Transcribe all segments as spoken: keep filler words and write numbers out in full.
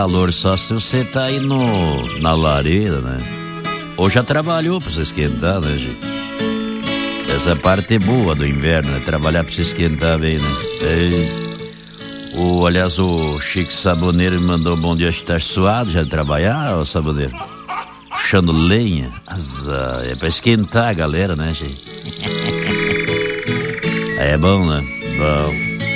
calor só se você tá aí no, na lareira, né? Ou já trabalhou pra se esquentar, né, gente? Essa parte boa do inverno, é trabalhar pra se esquentar bem, né? É, o, aliás, o Chico Saboneiro me mandou um bom dia, que tá suado já de trabalhar, ô Saboneiro? Puxando lenha. Azar, é pra esquentar a galera, né, gente? É bom, né? Bom.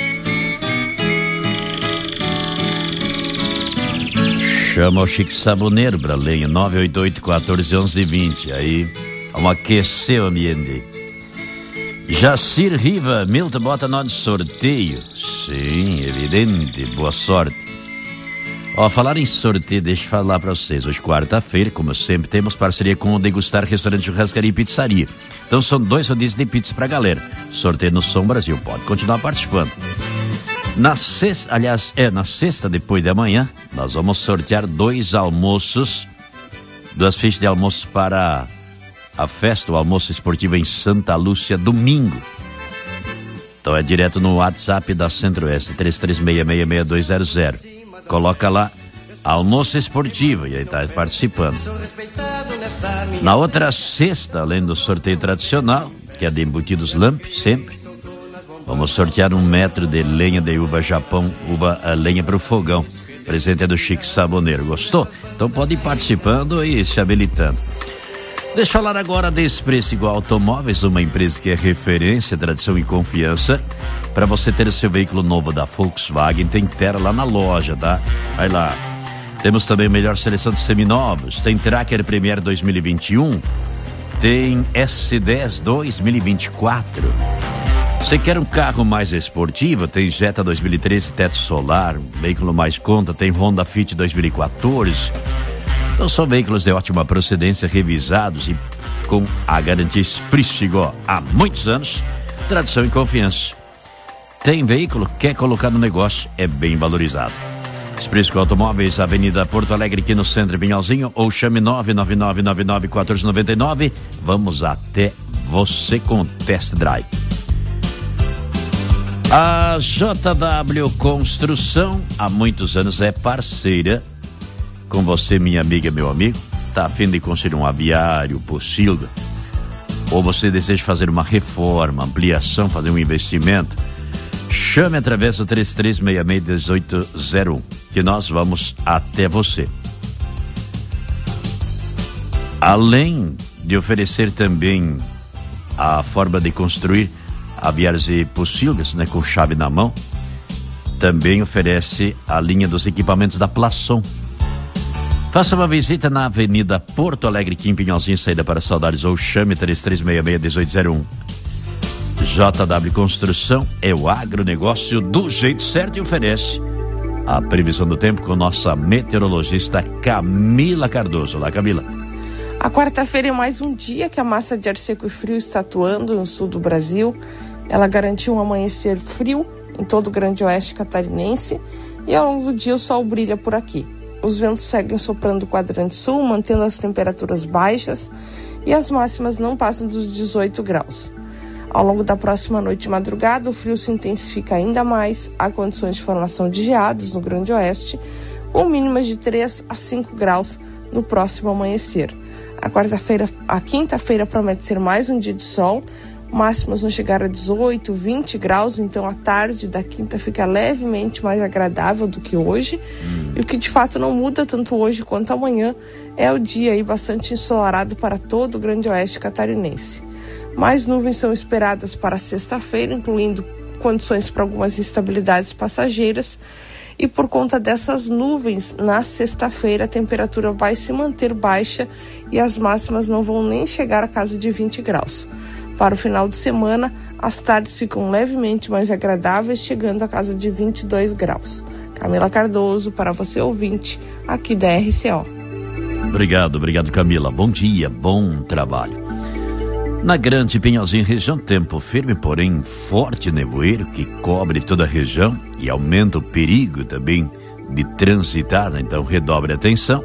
Chama o Chico Saboneiro pra lenha, nove oito oito, um quatro, onze, vinte. Aí, vamos aquecer o ambiente. Jacir Riva, Milton, bota nós de sorteio. Sim, evidente, boa sorte. Ó, falar em sorteio, deixa eu falar pra vocês. Hoje, quarta-feira, como sempre, temos parceria com o Degustar Restaurante, Churrascaria e Pizzaria. Então são dois rodízios de pizza pra galera. Sorteio no Som Brasil, pode continuar participando. Na sexta, aliás, é na sexta, depois de amanhã, nós vamos sortear dois almoços, duas fichas de almoço para a festa, o almoço esportivo em Santa Lúcia, domingo. Então é direto no WhatsApp da Centro-Oeste, três três seis seis, seis dois zero zero. Coloca lá, almoço esportivo, e aí tá participando. Na outra sexta, além do sorteio tradicional, que é de embutidos Lamp, sempre, vamos sortear um metro de lenha de uva Japão, uva a lenha para o fogão. Presente é do Chico Saboneiro. Gostou? Então pode ir participando e se habilitando. Deixa eu falar agora da Expresso Igual Automóveis, uma empresa que é referência, tradição e confiança. Para você ter o seu veículo novo da Volkswagen, tem Terra lá na loja, tá? Vai lá. Temos também a melhor seleção de seminovos. Tem Tracker Premier dois mil e vinte e um. Tem S dez dois mil e vinte e quatro. Você quer um carro mais esportivo? Tem Jetta dois mil e treze, teto solar, veículo mais conta, tem Honda Fit dois mil e quatorze. Então são veículos de ótima procedência, revisados e com a garantia Expresso Igual há muitos anos, tradição e confiança. Tem veículo, quer colocar no negócio, é bem valorizado. Expresso Igual Automóveis, Avenida Porto Alegre, aqui no centro, Pinhalzinho, ou chame nove nove nove nove nove um quatro nove nove. Vamos até você com test drive. A J W Construção há muitos anos é parceira com você, minha amiga, meu amigo. Tá a fim de construir um aviário, pocilga, ou você deseja fazer uma reforma, ampliação, fazer um investimento? Chame através do três três seis seis, um oito zero um, que nós vamos até você. Além de oferecer também a forma de construir aviários e pocilgas, né, com chave na mão, também oferece a linha dos equipamentos da Plasson. Faça uma visita na Avenida Porto Alegre, aqui em Pinhalzinho, saída para Saudades, ou chame três três seis seis, um oito zero um. J W Construção é o agronegócio do jeito certo e oferece a previsão do tempo com nossa meteorologista Camila Cardoso. Olá, Camila. A quarta-feira é mais um dia que a massa de ar seco e frio está atuando no sul do Brasil. Ela garantiu um amanhecer frio em todo o grande oeste catarinense e ao longo do dia o sol brilha por aqui. Os ventos seguem soprando do quadrante sul, mantendo as temperaturas baixas e as máximas não passam dos dezoito graus. Ao longo da próxima noite e madrugada, o frio se intensifica ainda mais, há condições de formação de geadas no grande oeste, com mínimas de três a cinco graus no próximo amanhecer. A quarta-feira, a quinta-feira promete ser mais um dia de sol, máximas vão chegar a dezoito, vinte graus, então a tarde da quinta fica levemente mais agradável do que hoje. Hum. E o que de fato não muda tanto hoje quanto amanhã é o dia aí bastante ensolarado para todo o grande oeste catarinense. Mais nuvens são esperadas para sexta-feira, incluindo condições para algumas instabilidades passageiras. E por conta dessas nuvens, na sexta-feira a temperatura vai se manter baixa e as máximas não vão nem chegar à casa de vinte graus. Para o final de semana, as tardes ficam levemente mais agradáveis, chegando à casa de vinte e dois graus. Camila Cardoso, para você ouvinte, aqui da R C O. Obrigado, obrigado, Camila. Bom dia, bom trabalho. Na Grande Pinhalzinho, região, tempo firme, porém forte nevoeiro que cobre toda a região e aumenta o perigo também de transitar, então redobre a atenção.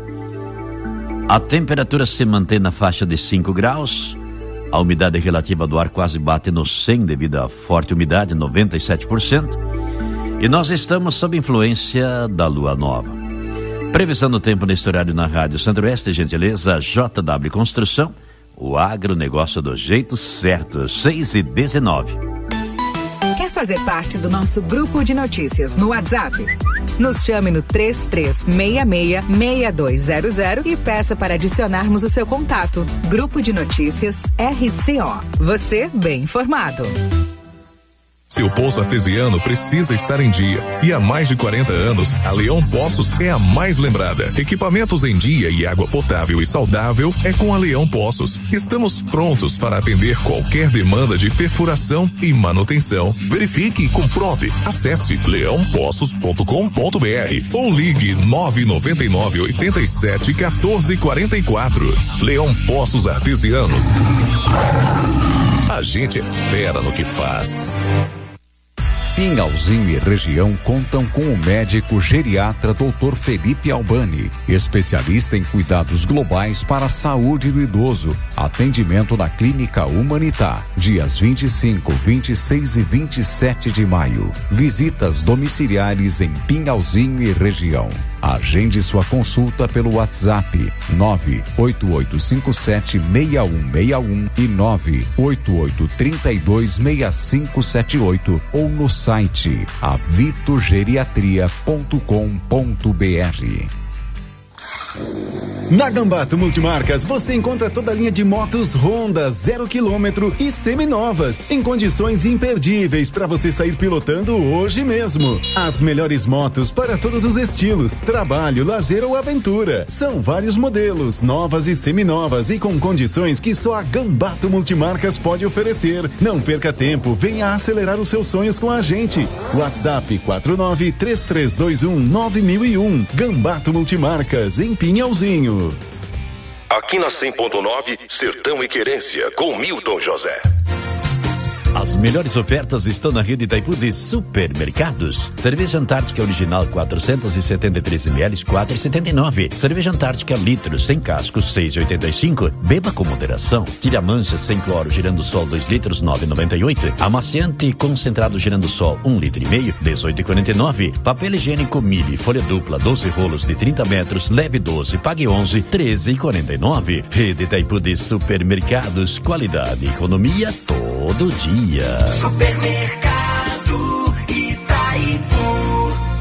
A temperatura se mantém na faixa de cinco graus, a umidade relativa do ar quase bate no cem devido à forte umidade, noventa e sete por cento. E nós estamos sob influência da lua nova. Previsão do tempo neste horário na Rádio Centro-Oeste, gentileza J W Construção, o agronegócio do jeito certo, seis e dezenove. Quer fazer parte do nosso grupo de notícias no WhatsApp? Nos chame no três três seis seis, seis dois zero zero e peça para adicionarmos o seu contato. Grupo de Notícias R C O. Você bem informado. Seu poço artesiano precisa estar em dia. E há mais de quarenta anos, a Leão Poços é a mais lembrada. Equipamentos em dia e água potável e saudável é com a Leão Poços. Estamos prontos para atender qualquer demanda de perfuração e manutenção. Verifique e comprove. Acesse leão poços ponto com ponto b r ou ligue nove nove nove, oito sete, um quatro quatro quatro. Leão Poços Artesianos. A gente é fera no que faz. Pinhalzinho e região contam com o médico geriatra doutor Felipe Albani, especialista em cuidados globais para a saúde do idoso. Atendimento na Clínica Humanitar, dias vinte e cinco, vinte e seis e vinte e sete de maio. Visitas domiciliares em Pinhalzinho e região. Agende sua consulta pelo WhatsApp nove oito oito cinco sete, seis um seis um e nove oito oito três dois, seis cinco sete oito ou no site avito geriatria ponto com ponto b r. Na Gambato Multimarcas você encontra toda a linha de motos Honda zero quilômetro e seminovas em condições imperdíveis para você sair pilotando hoje mesmo. As melhores motos para todos os estilos, trabalho, lazer ou aventura. São vários modelos, novas e seminovas e com condições que só a Gambato Multimarcas pode oferecer. Não perca tempo, venha acelerar os seus sonhos com a gente. WhatsApp quatro nove três três dois um nove mil e um. Gambato Multimarcas em Pinhalzinho. Aqui na cem ponto nove, Sertão e Querência, com Milton José. As melhores ofertas estão na rede Itaipu de supermercados. Cerveja Antártica original quatrocentos e setenta e três mililitros, quatro reais e setenta e nove. Cerveja Antártica litro sem cascos, seis reais e oitenta e cinco. Beba com moderação. Tire a mancha sem cloro girando sol dois litros, nove reais e noventa e oito. Amaciante concentrado girando sol um litro e meio, dezoito reais e quarenta e nove. Papel higiênico Mili, folha dupla, doze rolos de trinta metros, leve doze, pague onze, treze reais e quarenta e nove. Rede Itaipu de supermercados, qualidade e economia todo dia. Supermercado Itaipu.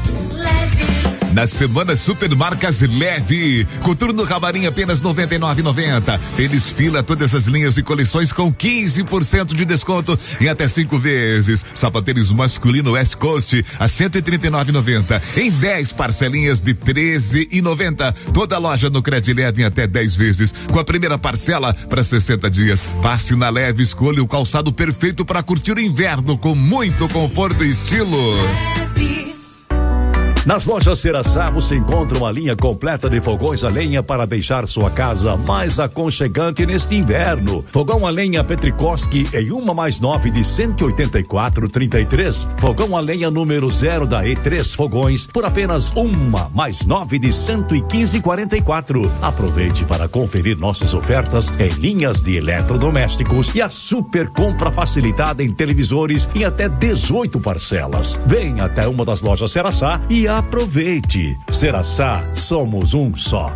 Na semana Supermarcas Leve, coturno camarim apenas noventa e nove reais e noventa centavos. Tênis Fila, todas as linhas e coleções com quinze por cento de desconto em até cinco vezes. Sapatênis masculino West Coast a cento e trinta e nove reais e noventa centavos em dez parcelinhas de treze reais e noventa centavos. Toda loja no Cred Leve em até dez vezes, com a primeira parcela para sessenta dias. Passe na Leve, escolha o calçado perfeito para curtir o inverno com muito conforto e estilo. Leve. Nas lojas Ceraçá você encontra uma linha completa de fogões a lenha para deixar sua casa mais aconchegante neste inverno. Fogão a lenha Petrikoski em uma mais nove de cento e oitenta e quatro reais e trinta e três. Fogão a lenha número zero da E três Fogões por apenas uma mais nove de cento e quinze reais e quarenta e quatro. Aproveite para conferir nossas ofertas em linhas de eletrodomésticos e a super compra facilitada em televisores em até dezoito parcelas. Venha até uma das lojas Ceraçá e aproveite. Ceraçá, somos um só.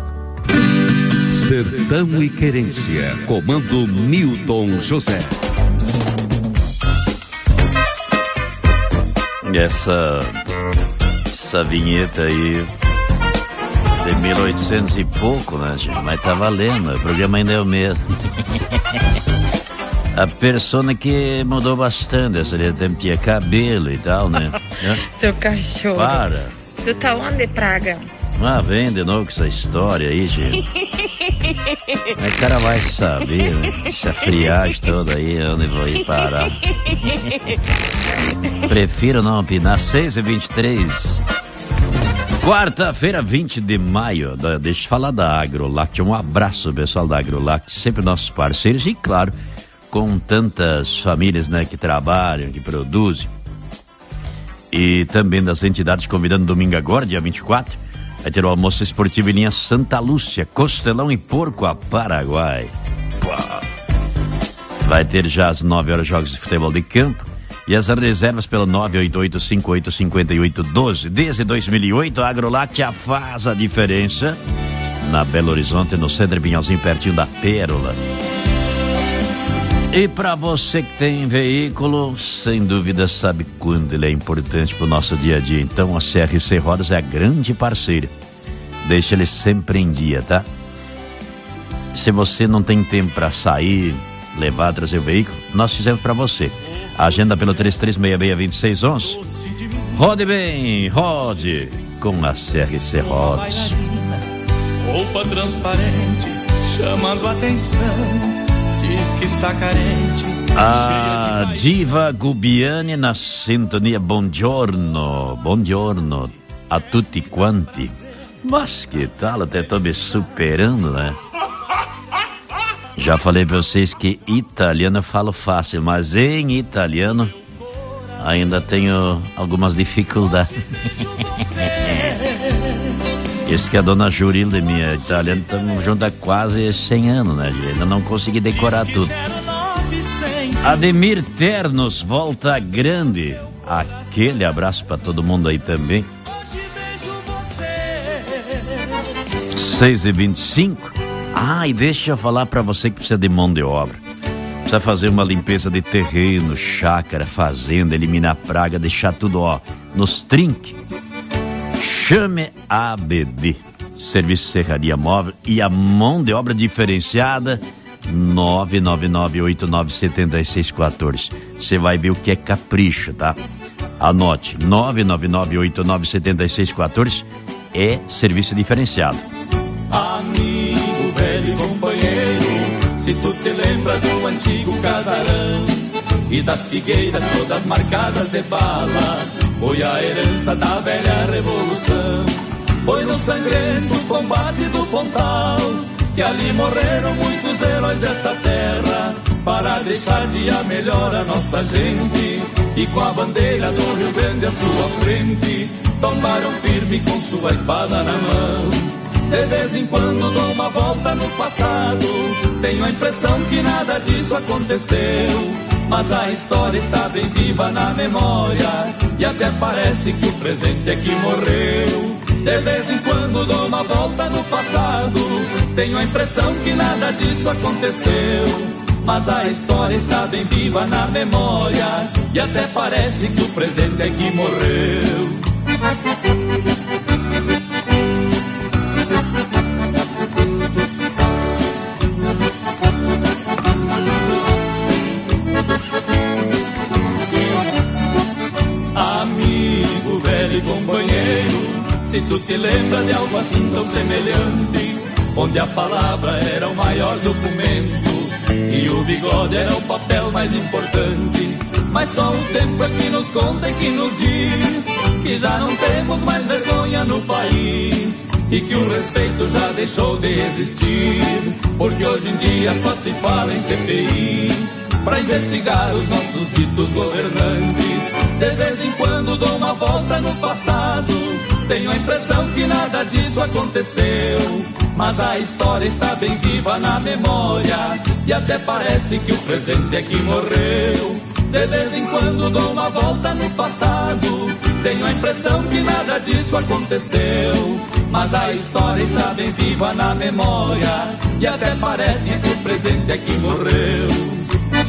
Sertão e Querência, comando Milton José. Essa essa vinheta aí de mil e oitocentos e pouco, né, gente? Mas tá valendo, o programa ainda é o mesmo. A persona que mudou bastante, essa tempo tinha cabelo e tal, né? Seu cachorro. Para. Tu tá onde, praga? Ah, vem de novo com essa história aí, gente. O cara vai saber, né? Essa friagem toda aí, onde vou ir parar. Prefiro não opinar. seis e vinte e três. Quarta-feira, vinte de maio. Deixa eu falar da Agrolact. Um abraço, pessoal da Agrolact. Sempre nossos parceiros. E, claro, com tantas famílias, né, que trabalham, que produzem. E também das entidades convidando domingo agora, dia vinte e quatro, vai ter o almoço esportivo em linha Santa Lúcia, Costelão e Porco a Paraguai. Vai ter já às nove horas jogos de futebol de campo E as reservas pelo nove oito oito, cinco oito cinco oito, um dois. Desde dois mil e oito, a Agroláctea faz a diferença na Belo Horizonte, no Cedro Pinhalzinho, pertinho da Pérola. E para você que tem veículo, sem dúvida sabe quando ele é importante para o nosso dia a dia. Então a C R C Rodas é a grande parceira. Deixa ele sempre em dia, tá? Se você não tem tempo para sair, levar, trazer o veículo, nós fizemos para você. Agenda pelo três três seis seis, dois seis um um. Rode bem, rode com a C R C Rodas. Roupa transparente, chamando atenção. Diz que está carente. A diva Gubiane na sintonia. Buongiorno, buongiorno a tutti quanti. Mas que tal, até tô me superando, né? Já falei pra vocês que italiano eu falo fácil, mas em italiano ainda tenho algumas dificuldades. Isso que a dona Jurilda, minha italiana, estamos juntos há quase cem anos, né? Ainda não consegui decorar tudo. Ademir Ternos, volta grande. Aquele abraço para todo mundo aí também. seis e vinte e cinco. Ah, e deixa eu falar para você que precisa de mão de obra. Precisa fazer uma limpeza de terreno, chácara, fazenda, eliminar praga, deixar tudo, ó, nos trinques. Chame a A B D, Serviço Serraria Móvel, e a mão de obra diferenciada, nove nove nove oito nove sete seis um quatro. Você vai ver o que é capricho, tá? Anote, nove nove nove oito nove sete seis um quatro é serviço diferenciado. Amigo, velho companheiro, se tu te lembra do antigo casarão e das figueiras todas marcadas de bala, foi a herança da velha revolução. Foi no sangrento combate do Pontal que ali morreram muitos heróis desta terra, para deixar dia melhor a nossa gente. E com a bandeira do Rio Grande à sua frente, tombaram firme com sua espada na mão. De vez em quando dou uma volta no passado, tenho a impressão que nada disso aconteceu, mas a história está bem viva na memória, e até parece que o presente é que morreu. De vez em quando dou uma volta no passado, tenho a impressão que nada disso aconteceu, mas a história está bem viva na memória, e até parece que o presente é que morreu. Amigo, velho e companheiro, se tu te lembra de algo assim tão semelhante, onde a palavra era o maior documento e o bigode era o papel mais importante, mas só o tempo é que nos conta e que nos diz que já não temos mais vergonha no país e que o respeito já deixou de existir, porque hoje em dia só se fala em C P I para investigar os nossos ditos governantes. De vez em quando dou uma volta no passado, tenho a impressão que nada disso aconteceu, mas a história está bem viva na memória, e até parece que o presente é que morreu. De vez em quando dou uma volta no passado, tenho a impressão que nada disso aconteceu, mas a história está bem viva na memória, e até parece que o presente é que morreu.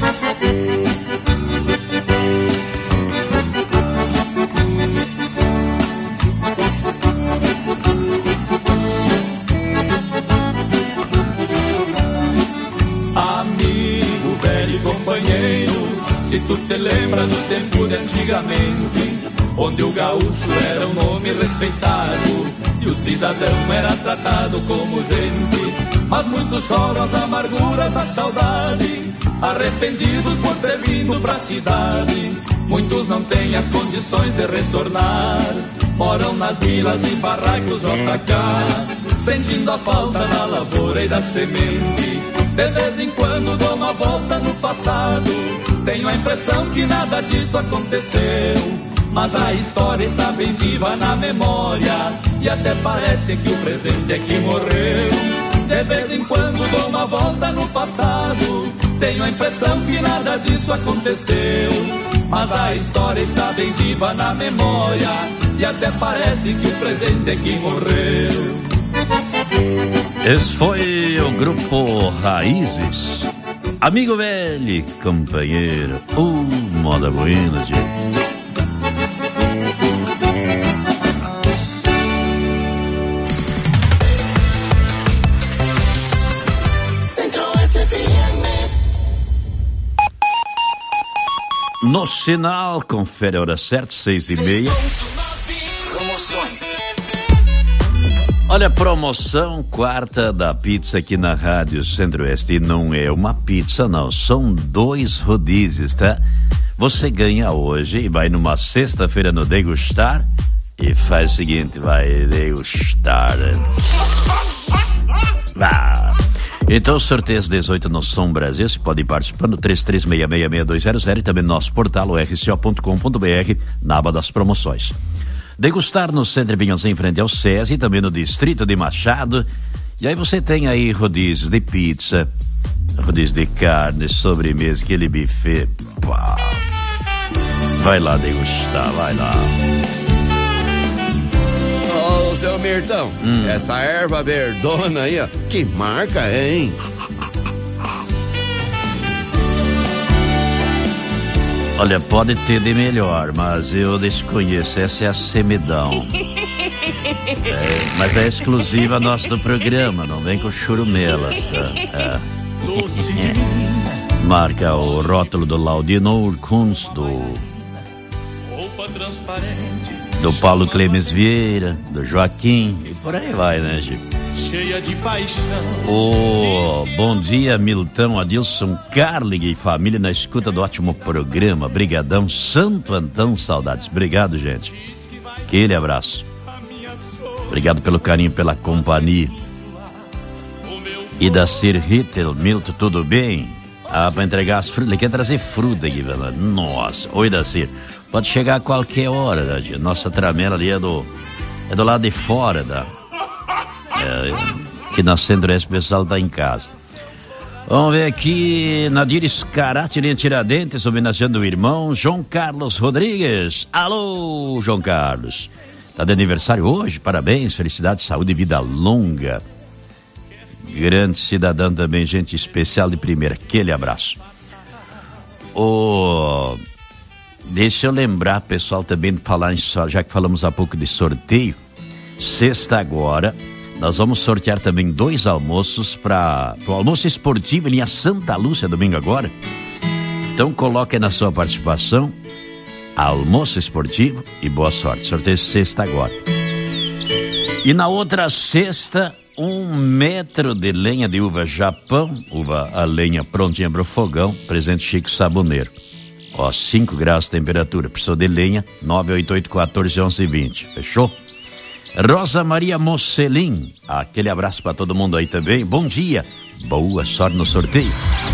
Amigo, velho e companheiro, se tu te lembra do tempo de antigamente, onde o gaúcho era um nome respeitado e o cidadão era tratado como gente, mas muitos choram as amarguras da saudade, arrependidos por ter vindo pra cidade. Muitos não têm as condições de retornar, moram nas vilas e barracos J K, sentindo a falta da lavoura e da semente. De vez em quando dou uma volta no passado, tenho a impressão que nada disso aconteceu, mas a história está bem viva na memória, e até parece que o presente é que morreu. De vez em quando dou uma volta no passado, tenho a impressão que nada disso aconteceu, mas a história está bem viva na memória e até parece que o presente é que morreu. Esse foi o grupo Raízes. Amigo velho, companheiro, uh, moda buena, gente. No sinal, confere a hora certa, seis e meia. Promoções. Olha, promoção quarta da pizza aqui na Rádio Centro-Oeste. E não é uma pizza, não. São dois rodízios, tá? Você ganha hoje e vai numa sexta-feira no Degustar e faz o seguinte, vai degustar. Ah. Então, sorteio às dezoito no Som Brasil. Você pode ir participando, três três seis seis seis dois zero zero, e também no nosso portal, o r c o ponto com ponto b r, na aba das promoções. Degustar no Centro Vinhos em frente ao SESI, e também no Distrito de Machado. E aí você tem aí rodízio de pizza, rodízio de carne, sobremesa, aquele buffet. Pá. Vai lá degustar, vai lá. Ô, seu Mirtão, hum. essa erva verdona aí, ó, que marca é, hein? Olha, pode ter de melhor, mas eu desconheço. Essa é a Semidão. É, mas é exclusiva nossa do programa, não vem com churumelas, tá? É. É. Marca o rótulo do Laudino Kunz, do do Paulo Clemes Vieira, do Joaquim, e por aí vai, né, Chico? Cheia de paixão. Oh, bom dia, Milton, Adilson, Carling e família na escuta do ótimo programa. Brigadão, Santo Antão, saudades. Obrigado, gente. Aquele abraço. Obrigado pelo carinho, pela companhia. E da Sir Hitler, Milton, tudo bem? Ah, pra entregar as frutas, ele quer trazer fruta aqui, velho. Nossa, oi, da Sir. Pode chegar a qualquer hora, né? Nossa tramela ali é do, é do lado de fora da... É, que na Centro-Oeste o pessoal tá em casa. Vamos ver aqui, Nadir Escarate, linha Tiradentes, homenageando o irmão João Carlos Rodrigues. Alô, João Carlos. Tá de aniversário hoje, parabéns, felicidade, saúde e vida longa. Grande cidadão também, gente especial de primeira, aquele abraço. Oh, deixa eu lembrar, pessoal, também de falar em, já que falamos há pouco de sorteio, sexta agora, nós vamos sortear também dois almoços para o almoço esportivo em linha Santa Lúcia, domingo agora. Então coloque aí na sua participação, almoço esportivo e boa sorte. Sorteio sexta agora. E na outra sexta, um metro de lenha de uva Japão, uva a lenha prontinha para o fogão, presente Chico Saboneiro. Ó, cinco graus de temperatura, precisou de lenha, nove oito oito, um quatro, onze, vinte. Fechou? Rosa Maria Mocelin, aquele abraço para todo mundo aí também. Bom dia, boa sorte no sorteio.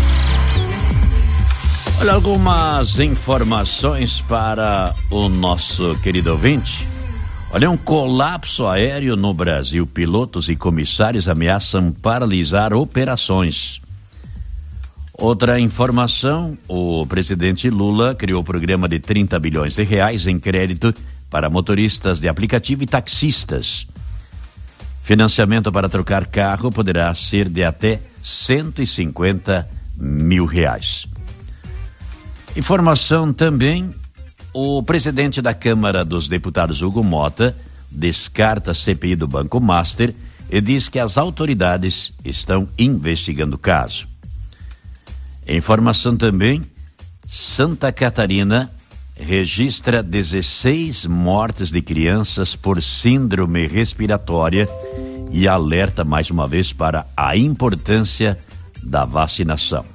Olha, algumas informações para o nosso querido ouvinte. Olha, um colapso aéreo no Brasil. Pilotos e comissários ameaçam paralisar operações. Outra informação, o presidente Lula criou o programa de trinta bilhões de reais em crédito para motoristas de aplicativo e taxistas. Financiamento para trocar carro poderá ser de até cento e cinquenta mil reais. Informação também, o presidente da Câmara dos Deputados, Hugo Mota, descarta a C P I do Banco Master e diz que as autoridades estão investigando o caso. Informação também, Santa Catarina registra dezesseis mortes de crianças por síndrome respiratória e alerta mais uma vez para a importância da vacinação.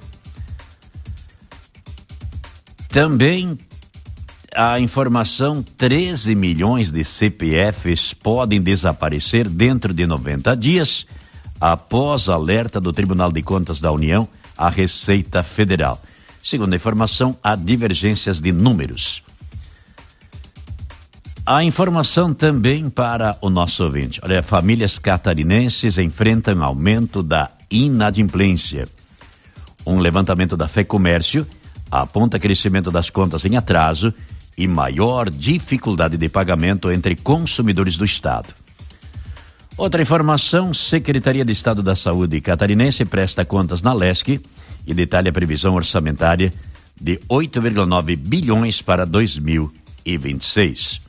Também a informação, treze milhões de C P Fs podem desaparecer dentro de noventa dias após alerta do Tribunal de Contas da União à Receita Federal. Segundo a informação, há divergências de números. A informação também para o nosso ouvinte. Olha, famílias catarinenses enfrentam aumento da inadimplência. Um levantamento da FEComércio aponta crescimento das contas em atraso e maior dificuldade de pagamento entre consumidores do Estado. Outra informação, Secretaria de Estado da Saúde catarinense presta contas na Lesc e detalha a previsão orçamentária de oito vírgula nove bilhões para dois mil e vinte e seis.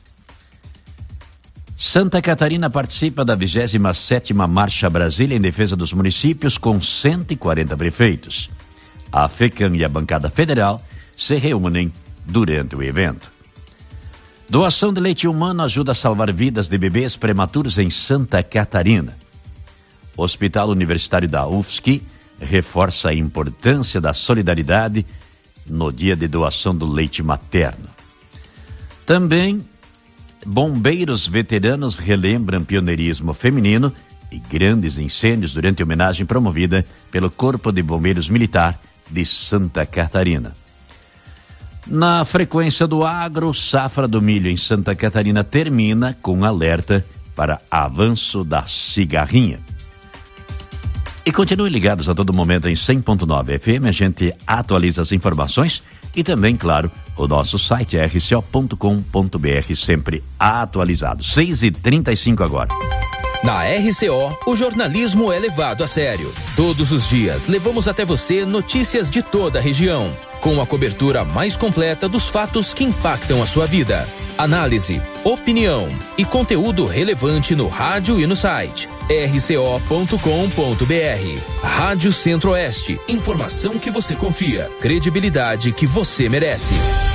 Santa Catarina participa da vigésima sétima Marcha Brasília em defesa dos municípios com cento e quarenta prefeitos. A FECAM e a bancada federal se reúnem durante o evento. Doação de leite humano ajuda a salvar vidas de bebês prematuros em Santa Catarina. Hospital Universitário da U F S C reforça a importância da solidariedade no dia de doação do leite materno. Também, bombeiros veteranos relembram pioneirismo feminino e grandes incêndios durante a homenagem promovida pelo Corpo de Bombeiros Militar de Santa Catarina. Na frequência do agro, safra do milho em Santa Catarina termina com alerta para avanço da cigarrinha. E continuem ligados a todo momento em cem ponto nove F M, a gente atualiza as informações e também, claro, o nosso site r c o ponto com ponto b r, sempre atualizado. seis e trinta e cinco agora. Na R C O, o jornalismo é levado a sério. Todos os dias, levamos até você notícias de toda a região, com a cobertura mais completa dos fatos que impactam a sua vida. Análise, opinião e conteúdo relevante no rádio e no site r c o ponto com ponto b r. Rádio Centro-Oeste, informação que você confia, credibilidade que você merece.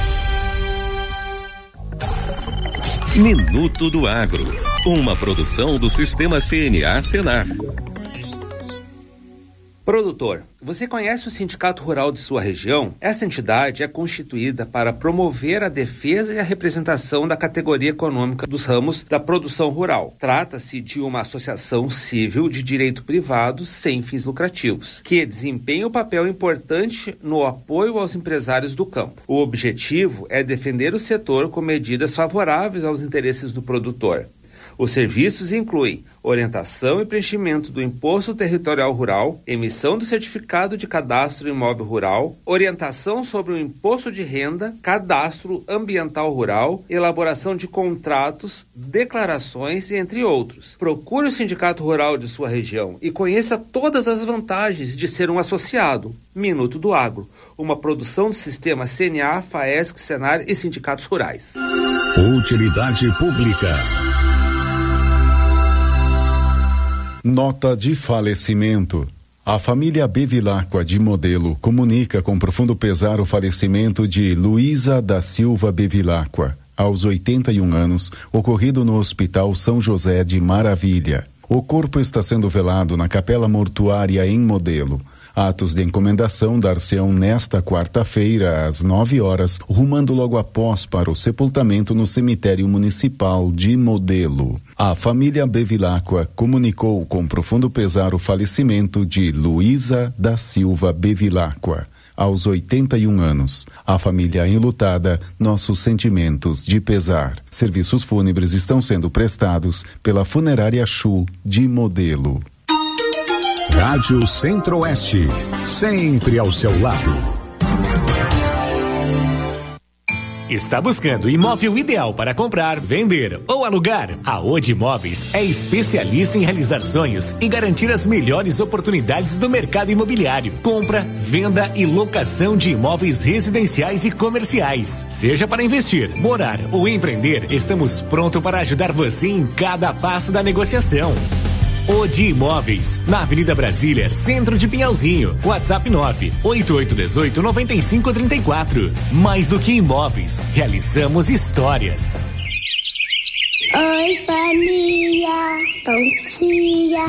Minuto do Agro, uma produção do Sistema C N A Senar. Produtor, você conhece o Sindicato Rural de sua região? Essa entidade é constituída para promover a defesa e a representação da categoria econômica dos ramos da produção rural. Trata-se de uma associação civil de direito privado sem fins lucrativos, que desempenha um papel importante no apoio aos empresários do campo. O objetivo é defender o setor com medidas favoráveis aos interesses do produtor. Os serviços incluem orientação e preenchimento do Imposto Territorial Rural, emissão do Certificado de Cadastro Imóvel Rural, orientação sobre o Imposto de Renda, Cadastro Ambiental Rural, elaboração de contratos, declarações e entre outros. Procure o Sindicato Rural de sua região e conheça todas as vantagens de ser um associado. Minuto do Agro, uma produção do Sistema C N A, FAESC, Senar e Sindicatos Rurais. Utilidade Pública. Nota de falecimento. A família Bevilacqua de Modelo comunica com profundo pesar o falecimento de Luísa da Silva Bevilacqua, aos oitenta e um anos, ocorrido no Hospital São José de Maravilha. O corpo está sendo velado na Capela Mortuária em Modelo. Atos de encomendação dar-se-ão nesta quarta-feira, às nove horas, rumando logo após para o sepultamento no cemitério municipal de Modelo. A família Bevilacqua comunicou com profundo pesar o falecimento de Luísa da Silva Bevilacqua, aos oitenta e um anos. A família enlutada, nossos sentimentos de pesar. Serviços fúnebres estão sendo prestados pela Funerária Chu de Modelo. Rádio Centro-Oeste, sempre ao seu lado. Está buscando o imóvel ideal para comprar, vender ou alugar? A Odi Imóveis é especialista em realizar sonhos e garantir as melhores oportunidades do mercado imobiliário. Compra, venda e locação de imóveis residenciais e comerciais. Seja para investir, morar ou empreender, estamos prontos para ajudar você em cada passo da negociação. Odi Imóveis, na Avenida Brasília, centro de Pinhalzinho. WhatsApp nove oito oito um oito nove cinco três quatro. Mais do que imóveis, realizamos histórias. Oi, família, bom dia.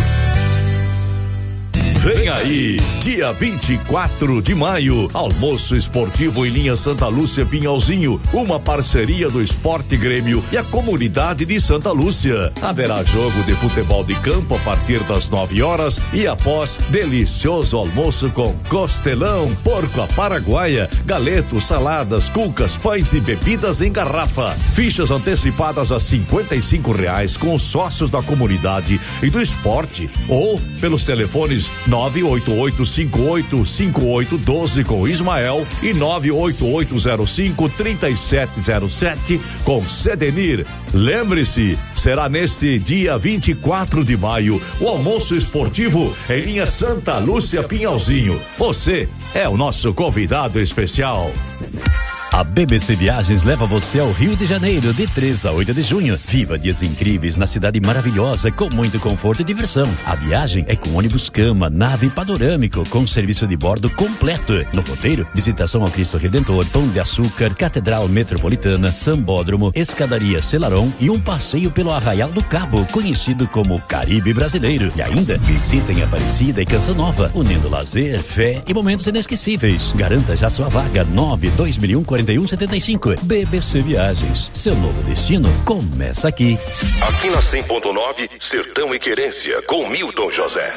Vem aí, dia vinte e quatro de maio, almoço esportivo em linha Santa Lúcia Pinhalzinho, uma parceria do Esporte Grêmio e a comunidade de Santa Lúcia. Haverá jogo de futebol de campo a partir das nove horas e após, delicioso almoço com costelão, porco à paraguaia, galetos, saladas, cucas, pães e bebidas em garrafa. Fichas antecipadas a cinquenta e cinco reais com os sócios da comunidade e do esporte ou pelos telefones nove nove oito oito cinco oito cinco oito um dois com Ismael e nove oito oito zero cinco três sete zero sete com Sedenir. Lembre-se, será neste dia vinte e quatro de maio o almoço esportivo em linha Santa Lúcia Pinhalzinho. Você é o nosso convidado especial. A B B C Viagens leva você ao Rio de Janeiro de três a oito de junho. Viva dias incríveis na cidade maravilhosa com muito conforto e diversão. A viagem é com ônibus cama, nave panorâmico com serviço de bordo completo. No roteiro, visitação ao Cristo Redentor, Pão de Açúcar, Catedral Metropolitana, Sambódromo, Escadaria Selarón e um passeio pelo Arraial do Cabo, conhecido como Caribe Brasileiro. E ainda, visitem Aparecida e Canção Nova, unindo lazer, fé e momentos inesquecíveis. Garanta já sua vaga. nove dois mil e um quarenta e um setenta e cinco. B B C Viagens. Seu novo destino começa aqui. Aqui na cem ponto nove, Sertão e Querência, com Milton José.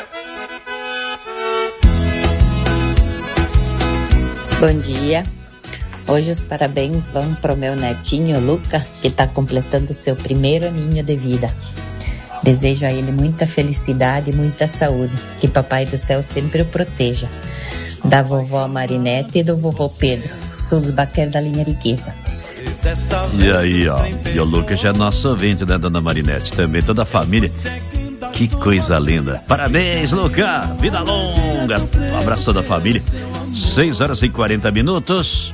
Bom dia. Hoje os parabéns vão pro meu netinho Luca, que está completando seu primeiro aninho de vida. Desejo a ele muita felicidade e muita saúde. Que Papai do Céu sempre o proteja. Da vovó Marinete e do vovô Pedro, Sul Baquer da linha Riqueza. E aí, ó, e o Lucas já é nosso ouvinte, né, dona Marinete? Também toda a família. Que coisa linda. Parabéns, Lucas. Vida longa. Um abraço a toda a família. seis horas e quarenta minutos.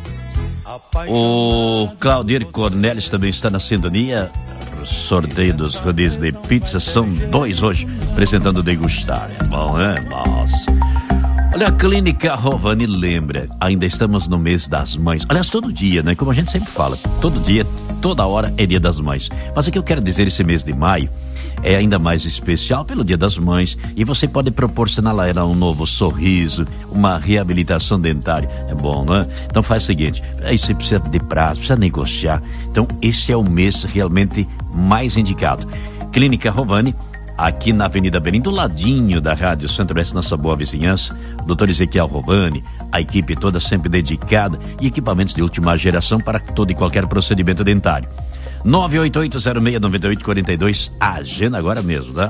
O Claudir Cornelis também está na sintonia. Sorteio dos rodízios de pizza. São dois hoje, apresentando degustar. É bom, é? Nossa. Olha, a Clínica Rovani lembra, ainda estamos no mês das mães. Aliás, todo dia, né? Como a gente sempre fala, todo dia, toda hora é dia das mães. Mas o que eu quero dizer, esse mês de maio é ainda mais especial pelo dia das mães, e você pode proporcionar a ela um novo sorriso, uma reabilitação dentária. É bom, né? Então faz o seguinte, aí você precisa de prazo, precisa negociar. Então esse é o mês realmente mais indicado. Clínica Rovani, aqui na Avenida Berim, do ladinho da Rádio Centro-Oeste, nossa boa vizinhança. Doutor Ezequiel Rovani, a equipe toda sempre dedicada e equipamentos de última geração para todo e qualquer procedimento dentário. nove oito oito zero seis nove oito quatro dois, agenda agora mesmo, tá?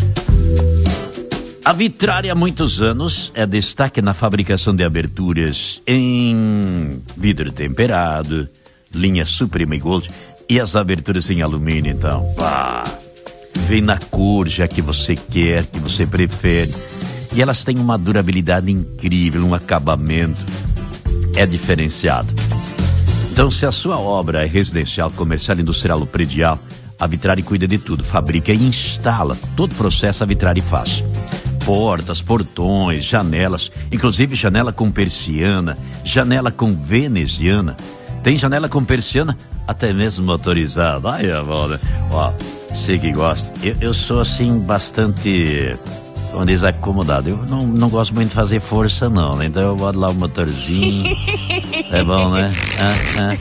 A Vitrari há muitos anos é destaque na fabricação de aberturas em vidro temperado, linha Suprema e Gold e as aberturas em alumínio, então, pá! Vem na cor já que você quer, que você prefere. E elas têm uma durabilidade incrível, um acabamento. É diferenciado. Então, se a sua obra é residencial, comercial, industrial ou predial, a Vitrari cuida de tudo. Fabrica e instala. Todo o processo a Vitrari faz. Portas, portões, janelas. Inclusive janela com persiana, janela com veneziana. Tem janela com persiana, até mesmo motorizada. Ai, amor. Ó. Você que gosta. Eu, eu sou assim bastante, como diz, acomodado. Eu não, não gosto muito de fazer força não, né? Então eu boto lá o motorzinho. É bom, né? Ah,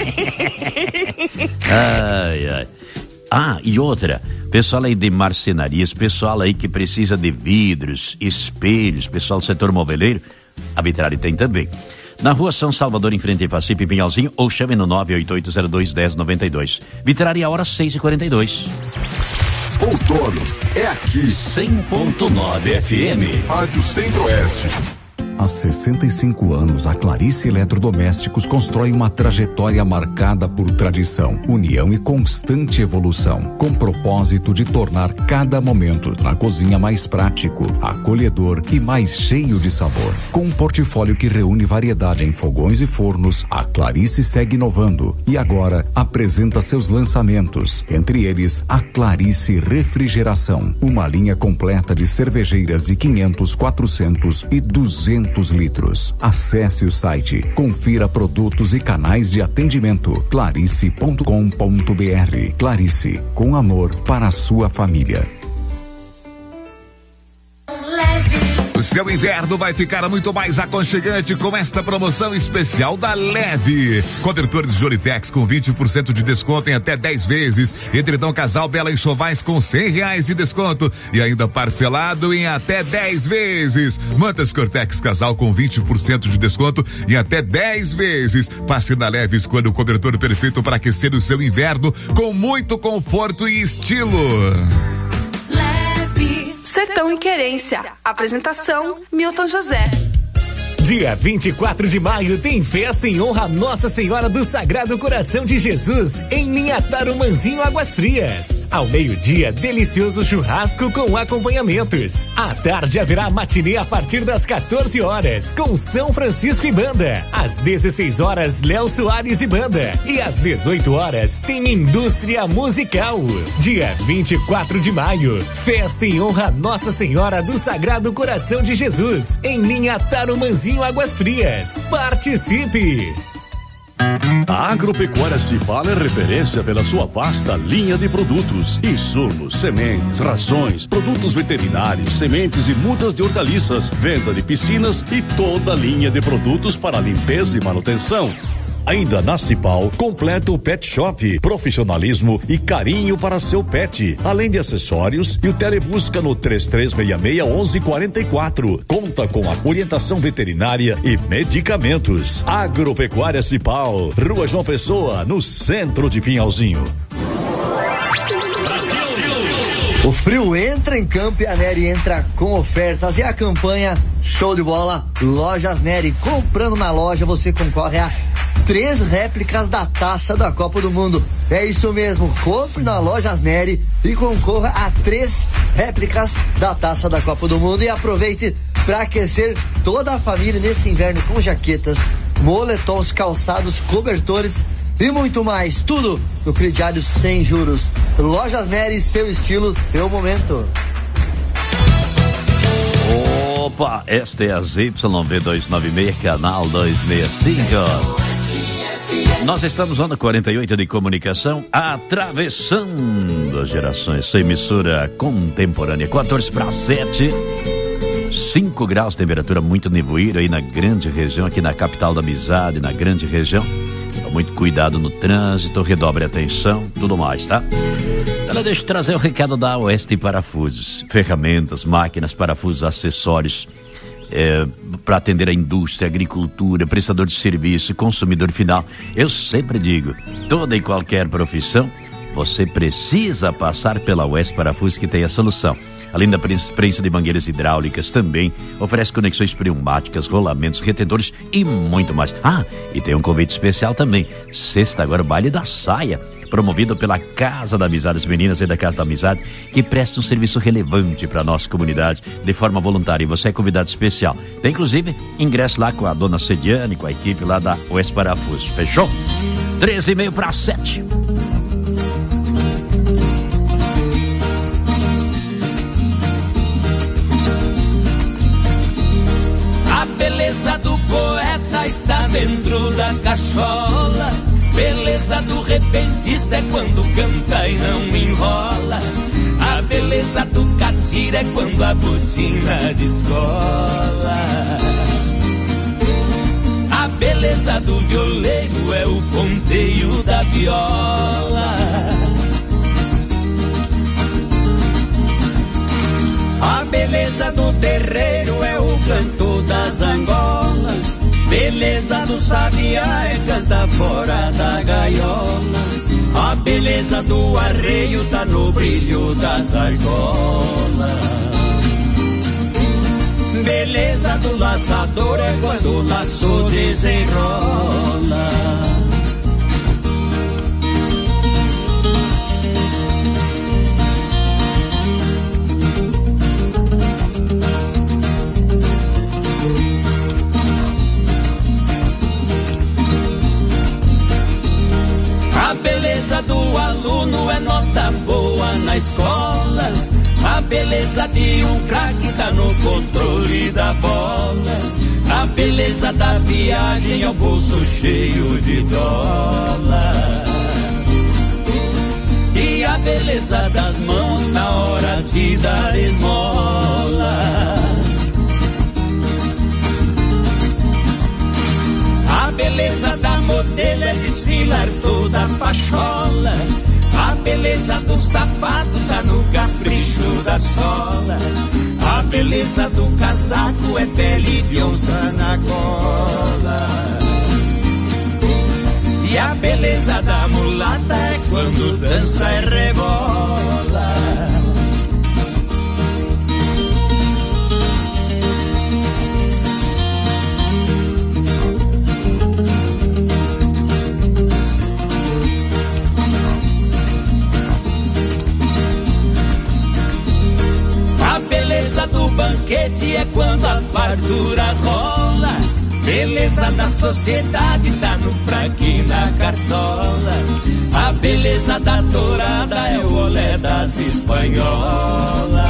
ah. Ai, ai. Ah, e outra, pessoal aí de marcenarias, pessoal aí que precisa de vidros, espelhos, pessoal do setor moveleiro, a Vitrari tem também. Na rua São Salvador, em frente a Ifacipe, em Pinhalzinho, ou chame no nove oito oito zero dois um zero nove dois. Vitrari, a hora seis e quarenta e dois. Outono é aqui. cem ponto nove F M. Rádio Centro-Oeste. Há sessenta e cinco anos, a Clarice Eletrodomésticos constrói uma trajetória marcada por tradição, união e constante evolução, com propósito de tornar cada momento na cozinha mais prático, acolhedor e mais cheio de sabor. Com um portfólio que reúne variedade em fogões e fornos, a Clarice segue inovando e agora apresenta seus lançamentos, entre eles a Clarice Refrigeração, uma linha completa de cervejeiras de quinhentos, quatrocentos e duzentos litros. Acesse o site, confira produtos e canais de atendimento clarice ponto com ponto b r. Clarice, com amor para a sua família. O seu inverno vai ficar muito mais aconchegante com esta promoção especial da Leve. Cobertores Jolitex com vinte por cento de desconto em até dez vezes. Edredom Casal Bela Enxovais com cem reais de desconto e ainda parcelado em até dez vezes. Mantas Cortex Casal com vinte por cento de desconto em até dez vezes. Passe na Leve, escolha o cobertor perfeito para aquecer o seu inverno com muito conforto e estilo. Sertão e Querência. Apresentação, Milton José. Dia vinte e quatro de maio tem festa em honra a Nossa Senhora do Sagrado Coração de Jesus, em linha Tarumanzinho Águas Frias. Ao meio-dia, delicioso churrasco com acompanhamentos. À tarde haverá matinê a partir das quatorze horas, com São Francisco e Banda. Às dezesseis horas, Léo Soares e Banda. E às dezoito horas, tem Indústria Musical. Dia vinte e quatro de maio, festa em honra a Nossa Senhora do Sagrado Coração de Jesus, em linha Tarumanzinho Águas Frias. Participe! A Agropecuária Cipala é referência pela sua vasta linha de produtos: insumos, sementes, rações, produtos veterinários, sementes e mudas de hortaliças, venda de piscinas e toda a linha de produtos para limpeza e manutenção. Ainda na Cipal, completa o Pet Shop, profissionalismo e carinho para seu pet, além de acessórios, e o telebusca no três três seis seis, onze quarenta e quatro. Conta com a orientação veterinária e medicamentos. Agropecuária Cipal, Rua João Pessoa, no centro de Pinhalzinho. O frio entra em campo e a Neri entra com ofertas, e a campanha Show de Bola Lojas Neri. Comprando na loja você concorre a três réplicas da Taça da Copa do Mundo. É isso mesmo, compre na Lojas Neri e concorra a três réplicas da Taça da Copa do Mundo, e aproveite para aquecer toda a família neste inverno com jaquetas, moletons, calçados, cobertores e muito mais. Tudo no crediário sem juros. Lojas Neri, seu estilo, seu momento. Opa, esta é a Z Y V duzentos e noventa e seis, canal duzentos e sessenta e cinco. Nós estamos no ano quarenta e oito de comunicação, atravessando as gerações. Sua emissora contemporânea, quatorze para sete, cinco graus, temperatura muito nevoeiro aí na grande região, aqui na capital da amizade, na grande região. Muito cuidado no trânsito, redobre a atenção, tudo mais, tá? Ela deixa eu trazer o recado da Oeste Parafusos. Ferramentas, máquinas, parafusos, acessórios, é, para atender a indústria, agricultura, prestador de serviço, consumidor final. Eu sempre digo, toda e qualquer profissão, você precisa passar pela Oeste Parafusos, que tem a solução. Além da prensa de mangueiras hidráulicas, também oferece conexões pneumáticas, rolamentos, retentores e muito mais. Ah, e tem um convite especial também. Sexta agora, o baile da saia, promovido pela Casa da Amizade, as meninas aí da Casa da Amizade, que presta um serviço relevante para a nossa comunidade de forma voluntária, e você é convidado especial. Tem inclusive ingresso lá com a dona Sediane, com a equipe lá da Oeste Parafusos. Fechou? treze e meio para sete. A beleza do poeta está dentro da cachola. Beleza do repentista é quando canta e não enrola. A beleza do catira é quando a botina descola. A beleza do violeiro é o ponteio da viola. A beleza do terreiro é o canto das angolas. Beleza do sabiá é cantar fora da gaiola. A beleza do arreio tá no brilho das argolas. Beleza do laçador é quando o laço desenrola. A beleza do aluno é nota boa na escola. A beleza de um craque tá no controle da bola. A beleza da viagem é o bolso cheio de dólar. E a beleza das mãos na hora de dar esmolas. A beleza da modelo é desfilar toda a pachola. A beleza do sapato tá no capricho da sola. A beleza do casaco é pele de onça na cola. E a beleza da mulata é quando dança e rebola. gente é quando a fartura rola. Beleza da sociedade tá no fraquinho da cartola. A beleza da tourada é o olé das espanholas.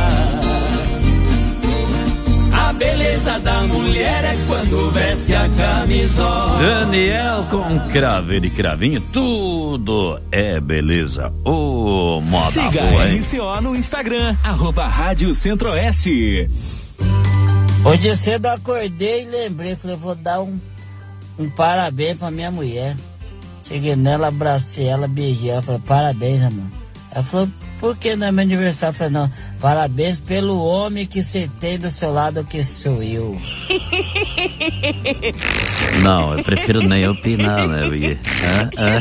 A beleza da mulher é quando veste a camisola. Daniel com craveiro e cravinho, tudo é beleza. Ô, oh, moda Siga boa, a hein? R C O no Instagram, arroba Rádio Centro-Oeste. Hoje cedo eu acordei e lembrei, falei, vou dar um, um parabéns pra minha mulher. Cheguei nela, abracei ela, beijei ela, falei, parabéns, amor. Ela falou, por que não é meu aniversário? Eu falei, não, parabéns pelo homem que você tem do seu lado, que sou eu. Não, eu prefiro nem opinar, né, porque... Ah, ah.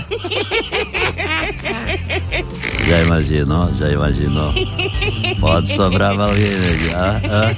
Já imaginou? Já imaginou? Pode sobrar pra alguém, né? Ah, ah.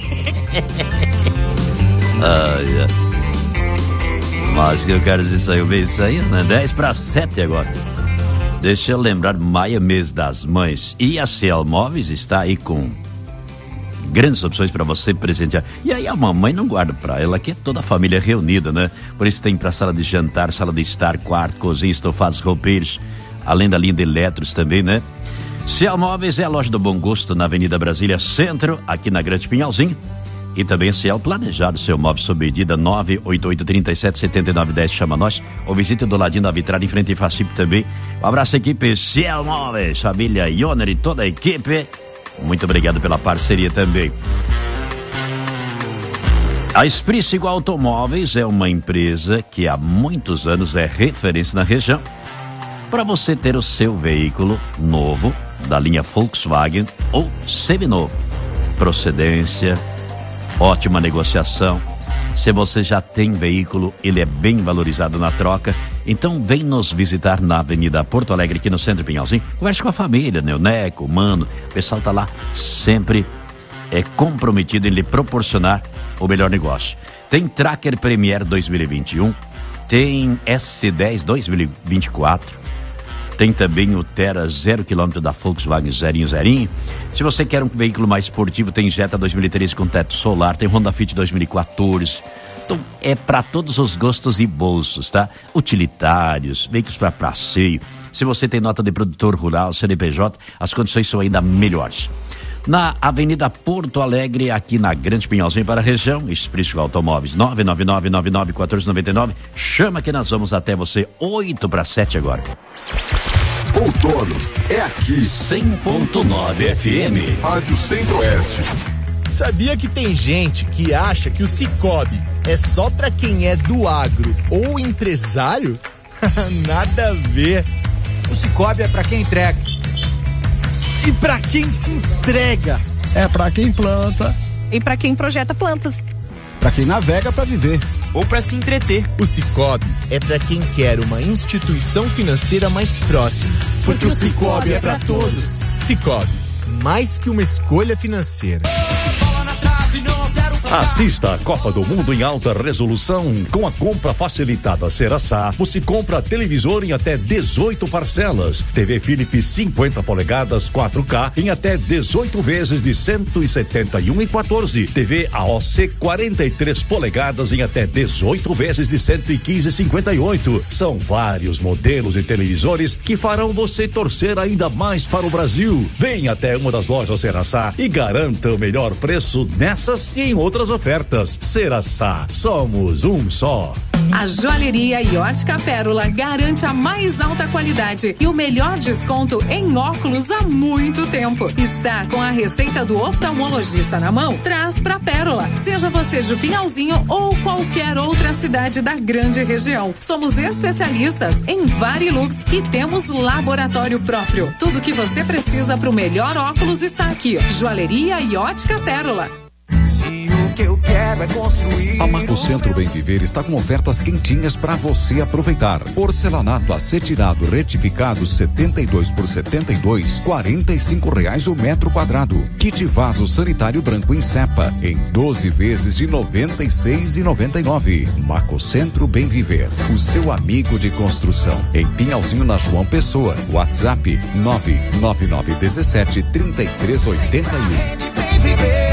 Ai, ai. Mas que eu quero dizer, saiu bem isso aí, né? dez para sete agora. Deixa eu lembrar, maio, mês das mães. E a Ciel Móveis está aí com grandes opções para você presentear. E aí a mamãe não guarda para ela, que é toda a família reunida, né? Por isso tem para sala de jantar, sala de estar, quarto, cozinha, estofados, roupeiros, além da linha de eletros também, né? Ciel Móveis é a loja do Bom Gosto na Avenida Brasília Centro, aqui na Grande Pinhalzinho. E também Ciel Planejado, seu móvel sob medida, nove oito oito, três sete, sete nove um zero, chama nós. Ou visite do ladinho da vitrine, em frente à Facip também. Um abraço, equipe Ciel Móveis, família Ioner e toda a equipe. Muito obrigado pela parceria também. A Esprícigo Automóveis é uma empresa que há muitos anos é referência na região. Para você ter o seu veículo novo, da linha Volkswagen ou seminovo. Procedência, ótima negociação. Se você já tem veículo, ele é bem valorizado na troca. Então vem nos visitar na Avenida Porto Alegre, aqui no Centro Pinhalzinho. Converse com a família, né? O Neco, o Mano, o pessoal tá lá sempre é comprometido em lhe proporcionar o melhor negócio. Tem Tracker Premier dois mil e vinte e um, tem S dez dois mil e vinte e quatro, tem também o Terra zero quilômetro da Volkswagen zerinho zerinho. Se você quer um veículo mais esportivo, tem Jetta dois mil e treze com teto solar, tem Honda Fit dois mil e quatorze. Então é para todos os gostos e bolsos, tá? Utilitários, veículos para passeio. Se você tem nota de produtor rural, C N P J, as condições são ainda melhores. Na Avenida Porto Alegre, aqui na Grande Pinhalzinho para a região, Esprícigo Automóveis, nove nove nove, nove nove um quatro nove nove. Chama que nós vamos até você, oito para sete agora. Outono é aqui. cem ponto nove F M. Rádio Centro-Oeste. Sabia que tem gente que acha que o Cicobi é só pra quem é do agro ou empresário? Nada a ver. O Cicobi é pra quem entrega. E pra quem se entrega? É pra quem planta. E pra quem projeta plantas. Pra quem navega pra viver. Ou pra se entreter. O Cicobi é pra quem quer uma instituição financeira mais próxima. Porque o Cicobi é pra todos. Cicobi, mais que uma escolha financeira. Assista a Copa do Mundo em alta resolução. Com a compra facilitada Ceraçá, você compra televisor em até dezoito parcelas. T V Philips cinquenta polegadas quatro K em até dezoito vezes de cento e setenta e um e quatorze. T V A O C quarenta e três polegadas em até dezoito vezes de cento e quinze e cinquenta e oito. São vários modelos de televisores que farão você torcer ainda mais para o Brasil. Venha até uma das lojas Ceraçá e garanta o melhor preço nessas e em outras ofertas. Ceraçá, somos um só. A Joalheria e Ótica Pérola garante a mais alta qualidade e o melhor desconto em óculos há muito tempo. Está com a receita do oftalmologista na mão? Traz pra Pérola. Seja você de Pinhalzinho ou qualquer outra cidade da grande região. Somos especialistas em Varilux e temos laboratório próprio. Tudo que você precisa para o melhor óculos está aqui. Joalheria e Ótica Pérola. Se o que eu quero é construir. A Maco Centro Bem Viver está com ofertas quentinhas para você aproveitar. Porcelanato acetinado retificado setenta e dois por setenta e dois, quarenta e cinco reais o metro quadrado. Kit vaso sanitário branco em cepa em doze vezes de noventa e seis reais e noventa e nove. Maco Centro Bem Viver, o seu amigo de construção. Em Pinhalzinho, na João Pessoa. WhatsApp nove nove nove um sete, três três oito um. Bem viver.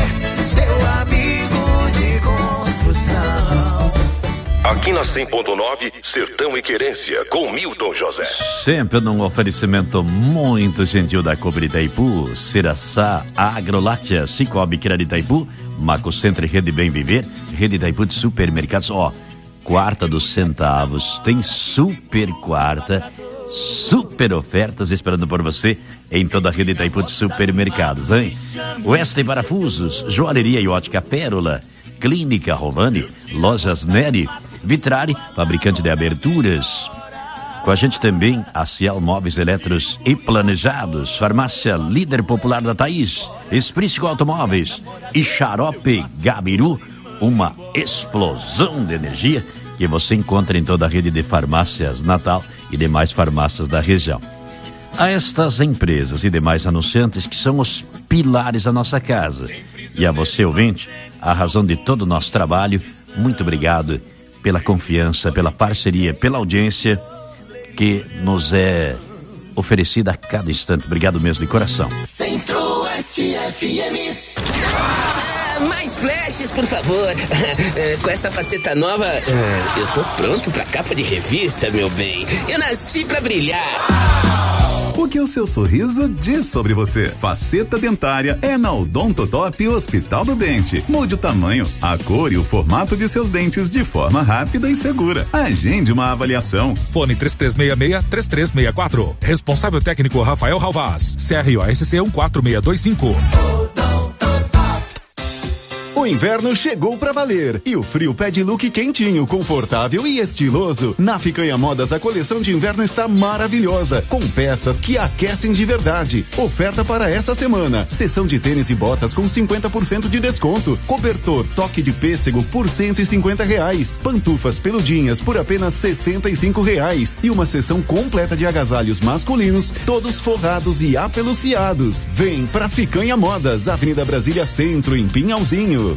seu amigo de construção. Aqui na cem ponto nove, Sertão e Querência, com Milton José. Sempre num oferecimento muito gentil da Cobre Itaipu, Ciraçá, Agroláctea, Cicobi, Crédito Itaipu, Macocentro e Rede Bem Viver, Rede Itaipu de Supermercados. Ó, quarta dos centavos, tem super quarta, super ofertas esperando por você em toda a Rede Itaipu de Supermercados, hein? Oeste Parafusos, Joalheria e Ótica Pérola, Clínica Rovani, Lojas Neri, Vitrari, fabricante de aberturas. Com a gente também, a Ciel Móveis Eletros e Planejados, Farmácia Líder Popular da Thaís, Esprístico Automóveis e Xarope Gabiru, uma explosão de energia que você encontra em toda a rede de farmácias Natal e demais farmácias da região. A estas empresas e demais anunciantes que são os pilares da nossa casa. E a você, ouvinte, a razão de todo o nosso trabalho, muito obrigado pela confiança, pela parceria, pela audiência que nos é oferecida a cada instante. Obrigado mesmo de coração. Centro-Oeste F M. Ah, mais flashes, por favor. Com essa faceta nova, eu tô pronto pra capa de revista, meu bem. Eu nasci pra brilhar. O que o seu sorriso diz sobre você? Faceta dentária é na Odontotop Hospital do Dente. Mude o tamanho, a cor e o formato de seus dentes de forma rápida e segura. Agende uma avaliação. Fone três três seis seis, três três seis quatro. Responsável técnico Rafael Ralvaz. C R O S C um quatro seis dois cinco. O inverno chegou pra valer e o frio pede look quentinho, confortável e estiloso. Na Ficanha Modas, a coleção de inverno está maravilhosa, com peças que aquecem de verdade. Oferta para essa semana: seção de tênis e botas com cinquenta por cento de desconto, cobertor toque de pêssego por cento e cinquenta reais, pantufas peludinhas por apenas sessenta e cinco reais e uma seção completa de agasalhos masculinos, todos forrados e apeluciados. Vem pra Ficanha Modas, Avenida Brasília Centro, em Pinhalzinho.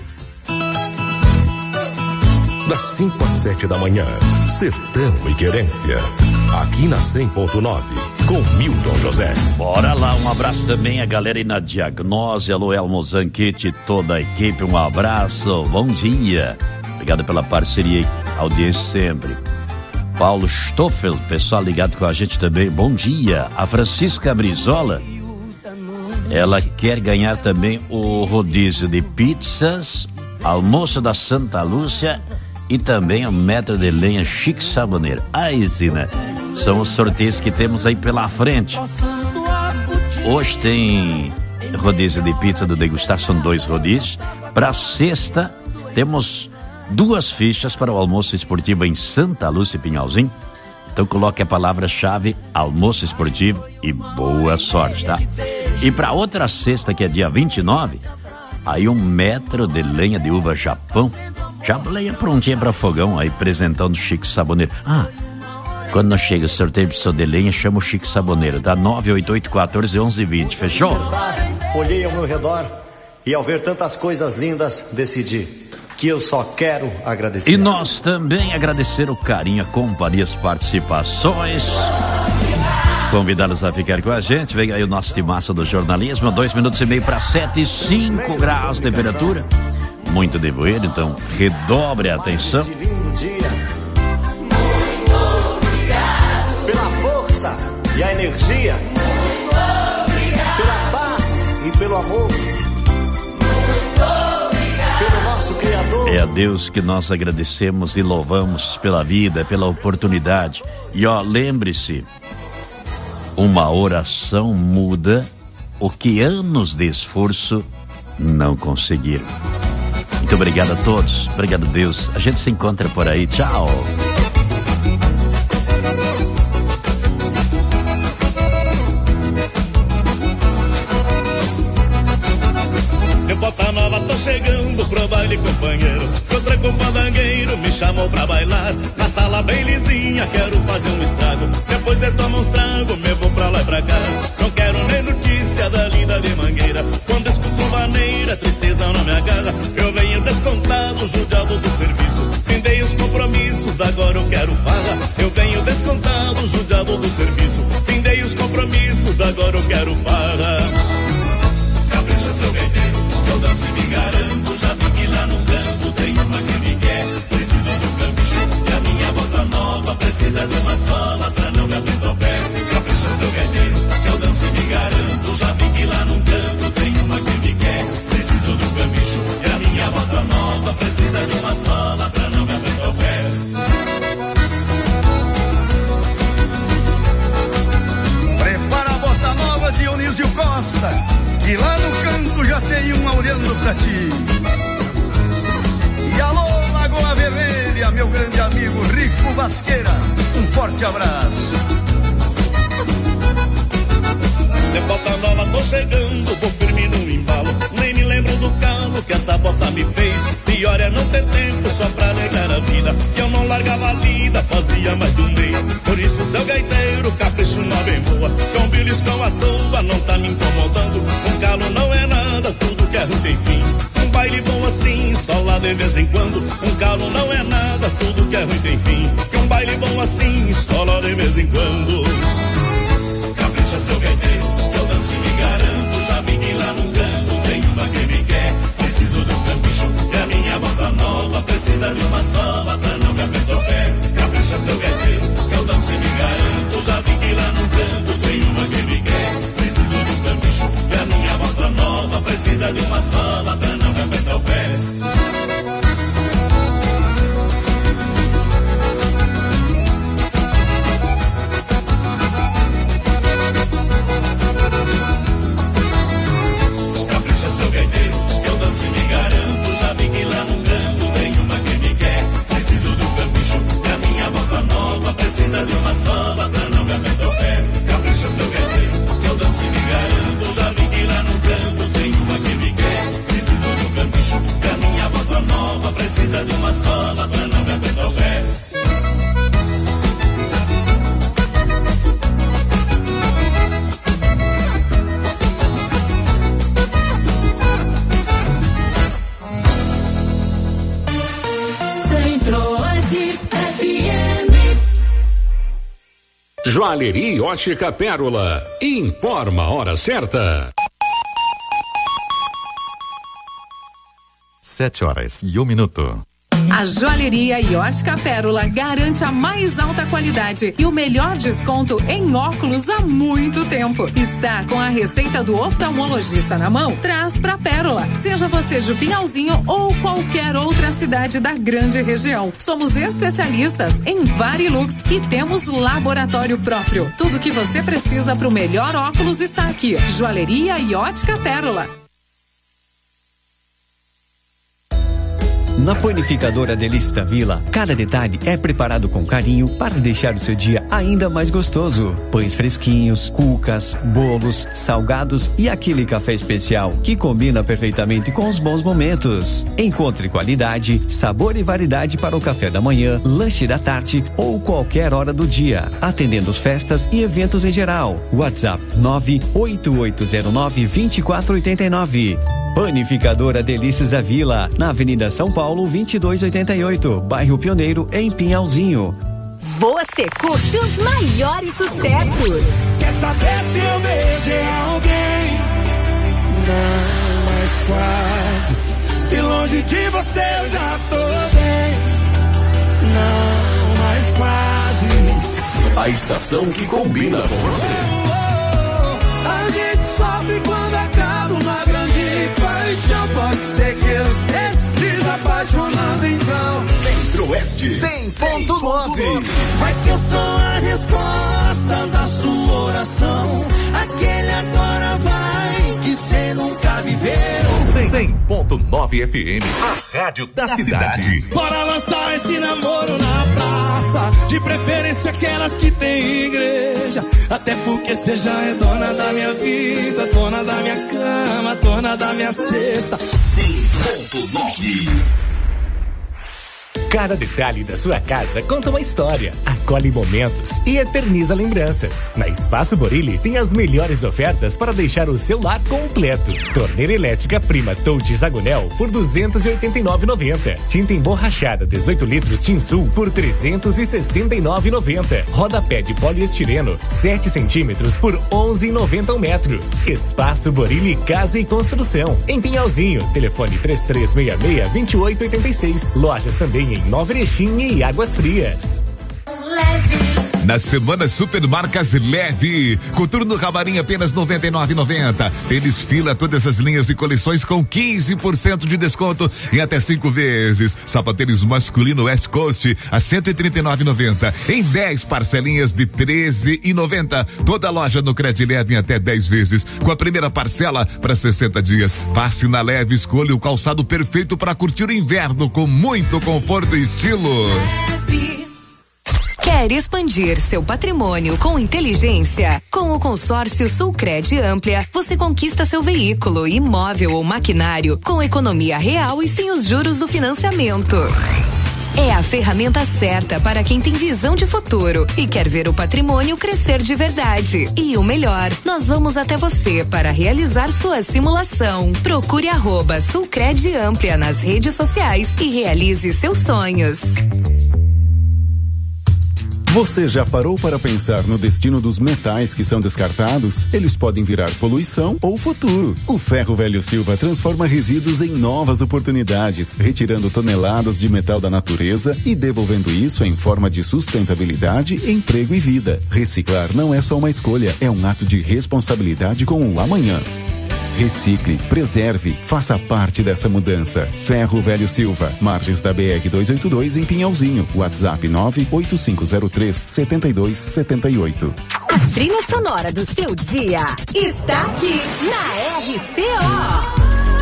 Das cinco às sete da manhã, Sertão e Querência, aqui na cem ponto nove, com Milton José. Bora lá, um abraço também a galera aí na Diagnose, alô Elmo Zanquete, toda a equipe, um abraço, bom dia. Obrigado pela parceria e audiência sempre. Paulo Stoffel, pessoal ligado com a gente também, bom dia. A Francisca Brizola, ela quer ganhar também o rodízio de pizzas, almoço da Santa Lúcia e também o metro de lenha Chique Saboneiro. Aí sim, né? São os sorteios que temos aí pela frente. Hoje tem rodízio de pizza do Degustar, são dois rodízios. Para sexta, temos duas fichas para o almoço esportivo em Santa Lúcia e Pinhalzinho. Então coloque a palavra-chave almoço esportivo e boa sorte, tá? E para outra sexta, que é dia vinte e nove, aí um metro de lenha de uva Japão, já lenha prontinha para fogão, aí apresentando Chique Saboneiro. Ah, quando não chega o sorteio de lenha, chama o Chique Saboneiro, tá? nove oito oito, um quatro, onze, vinte, fechou? Olhei ao meu redor e ao ver tantas coisas lindas, decidi que eu só quero agradecer. E nós também agradecer o carinho, a companhia, as participações. Convidá-los a ficar com a gente. Vem aí o nosso timaço do jornalismo. Dois minutos e meio para sete e cinco graus de temperatura. Muito nevoeiro, então redobre a atenção. Muito obrigado pela força e a energia. Muito obrigado pela paz e pelo amor. Muito obrigado pelo nosso Criador. É a Deus que nós agradecemos e louvamos pela vida, pela oportunidade. E ó, lembre-se, uma oração muda o que anos de esforço não conseguiram. Muito obrigado a todos, obrigado a Deus. A gente se encontra por aí, tchau. Eu Bota Nova tô chegando pro baile, companheiro. Outra compandangueiro me chamou pra bailar. Na sala bem lisinha, quero fazer um estrago. Depois de tomar uns tragos, me vou pra lá e pra cá. Não quero nem notícia da linda de Mangueira. Quando escuto maneira, tristeza não me agarra. Eu venho descontado, judiado do serviço. Findei os compromissos, agora eu quero farra. Eu venho descontado, judiado do serviço. Findei os compromissos, agora eu quero farra. Capricha seu gueiteiro, eu danço e me garanto. Churrasqueira, um forte abraço. De bota nova tô chegando, vou firme no embalo. Nem me lembro do calo que essa bota me fez. Pior é não ter tempo só pra negar a vida. Que eu não largava a lida, fazia mais de um mês. Por isso, seu gaiteiro, capricho na bem boa. Com beliscão à toa, não tá me incomodando. Um calo não é nada, tudo que é ruim tem fim. Um baile bom assim, só lá de vez em quando. Um calo não é nada, tudo que é ruim tem fim. E um baile bom assim, só lá de vez em quando. Capricha, seu gaiteiro, que eu danço e me garanto. Já vi que lá no canto tem uma que me quer. Preciso de um campicho, que a minha bota nova precisa de uma sola pra não me apertar o pé. Capricha, seu gaiteiro, que eu danço e me garanto. Já vi que lá no canto tem uma que me quer. Preciso de um campicho, que a minha bota nova precisa de uma sola pra não me apertar o pé. Precisa de uma sola pra não me apertar o pé. Capricha, seu gaiteiro, que eu danço e me garanto. Já vi que lá no canto tem uma que me quer. Preciso de um campicho, que a minha bota nova precisa de uma sola pra não me apertar o pé. Joalheria Ótica Pérola. Informa a hora certa. Sete horas e um minuto. A Joalheria e Ótica Pérola garante a mais alta qualidade e o melhor desconto em óculos há muito tempo. Está com a receita do oftalmologista na mão? Traz pra Pérola. Seja você de Pinhalzinho ou qualquer outra cidade da grande região. Somos especialistas em Varilux e temos laboratório próprio. Tudo que você precisa para o melhor óculos está aqui. Joalheria e Ótica Pérola. Na Panificadora Delícias da Vila, cada detalhe é preparado com carinho para deixar o seu dia ainda mais gostoso. Pães fresquinhos, cucas, bolos, salgados e aquele café especial que combina perfeitamente com os bons momentos. Encontre qualidade, sabor e variedade para o café da manhã, lanche da tarde ou qualquer hora do dia, atendendo festas e eventos em geral. WhatsApp nove oito oito zero nove, dois quatro oito nove. Panificadora Delícias da Vila, na Avenida São Paulo, vinte e dois oitenta e oito, bairro Pioneiro, em Pinhalzinho. Você curte os maiores sucessos. Quer saber se eu beijei alguém? Não, mas quase. Se longe de você eu já tô bem. Não, mas quase. A estação que combina com você. A gente sofre quando acaba uma grande paixão. Pode ser que eu esteja desapaixonado então. Centro-Oeste cem ponto nove. Vai que eu sou a resposta da sua oração. Aquele agora vai que cê nunca viveu. cem ponto nove F M, a rádio da, da cidade. cidade. Bora lançar esse namoro na praça, de preferência aquelas que tem igreja. Até porque cê já é dona da minha vida, dona da minha cama, dona da minha cesta. cem ponto nove. Cada detalhe da sua casa conta uma história, acolhe momentos e eterniza lembranças. Na Espaço Borilli tem as melhores ofertas para deixar o seu lar completo. Torneira elétrica Prima Touch Zagonel por duzentos e oitenta e nove reais e noventa centavos. Tinta emborrachada dezoito litros Tinsul por trezentos e sessenta e nove reais e noventa centavos. Rodapé de poliestireno sete centímetros por onze reais e noventa centavos o metro. Espaço Borilli Casa e Construção. Em Pinhalzinho, telefone três três seis seis, dois oito oito seis. Lojas também em Nova Erechim e Águas Frias. Na semana Supermarcas Leve, coturno camarim apenas noventa e nove reais e noventa centavos. Tênis Fila, todas as linhas e coleções com quinze por cento de desconto em até cinco vezes. Sapatênis masculino West Coast a cento e trinta e nove reais e noventa centavos em dez parcelinhas de treze reais e noventa centavos. Toda loja no Cred Leve em até dez vezes, com a primeira parcela para sessenta dias. Passe na Leve, escolha o calçado perfeito para curtir o inverno com muito conforto e estilo. Leve. Quer expandir seu patrimônio com inteligência? Com o consórcio Sulcred Amplia, você conquista seu veículo, imóvel ou maquinário com economia real e sem os juros do financiamento. É a ferramenta certa para quem tem visão de futuro e quer ver o patrimônio crescer de verdade. E o melhor, nós vamos até você para realizar sua simulação. Procure arroba Sulcred Amplia nas redes sociais e realize seus sonhos. Você já parou para pensar no destino dos metais que são descartados? Eles podem virar poluição ou futuro. O Ferro Velho Silva transforma resíduos em novas oportunidades, retirando toneladas de metal da natureza e devolvendo isso em forma de sustentabilidade, emprego e vida. Reciclar não é só uma escolha, é um ato de responsabilidade com o amanhã. Recicle, preserve, faça parte dessa mudança. Ferro Velho Silva, margens da B R duzentos e oitenta e dois em Pinhalzinho. WhatsApp nove oito cinco zero três sete dois sete oito. A trilha sonora do seu dia está aqui na R C O.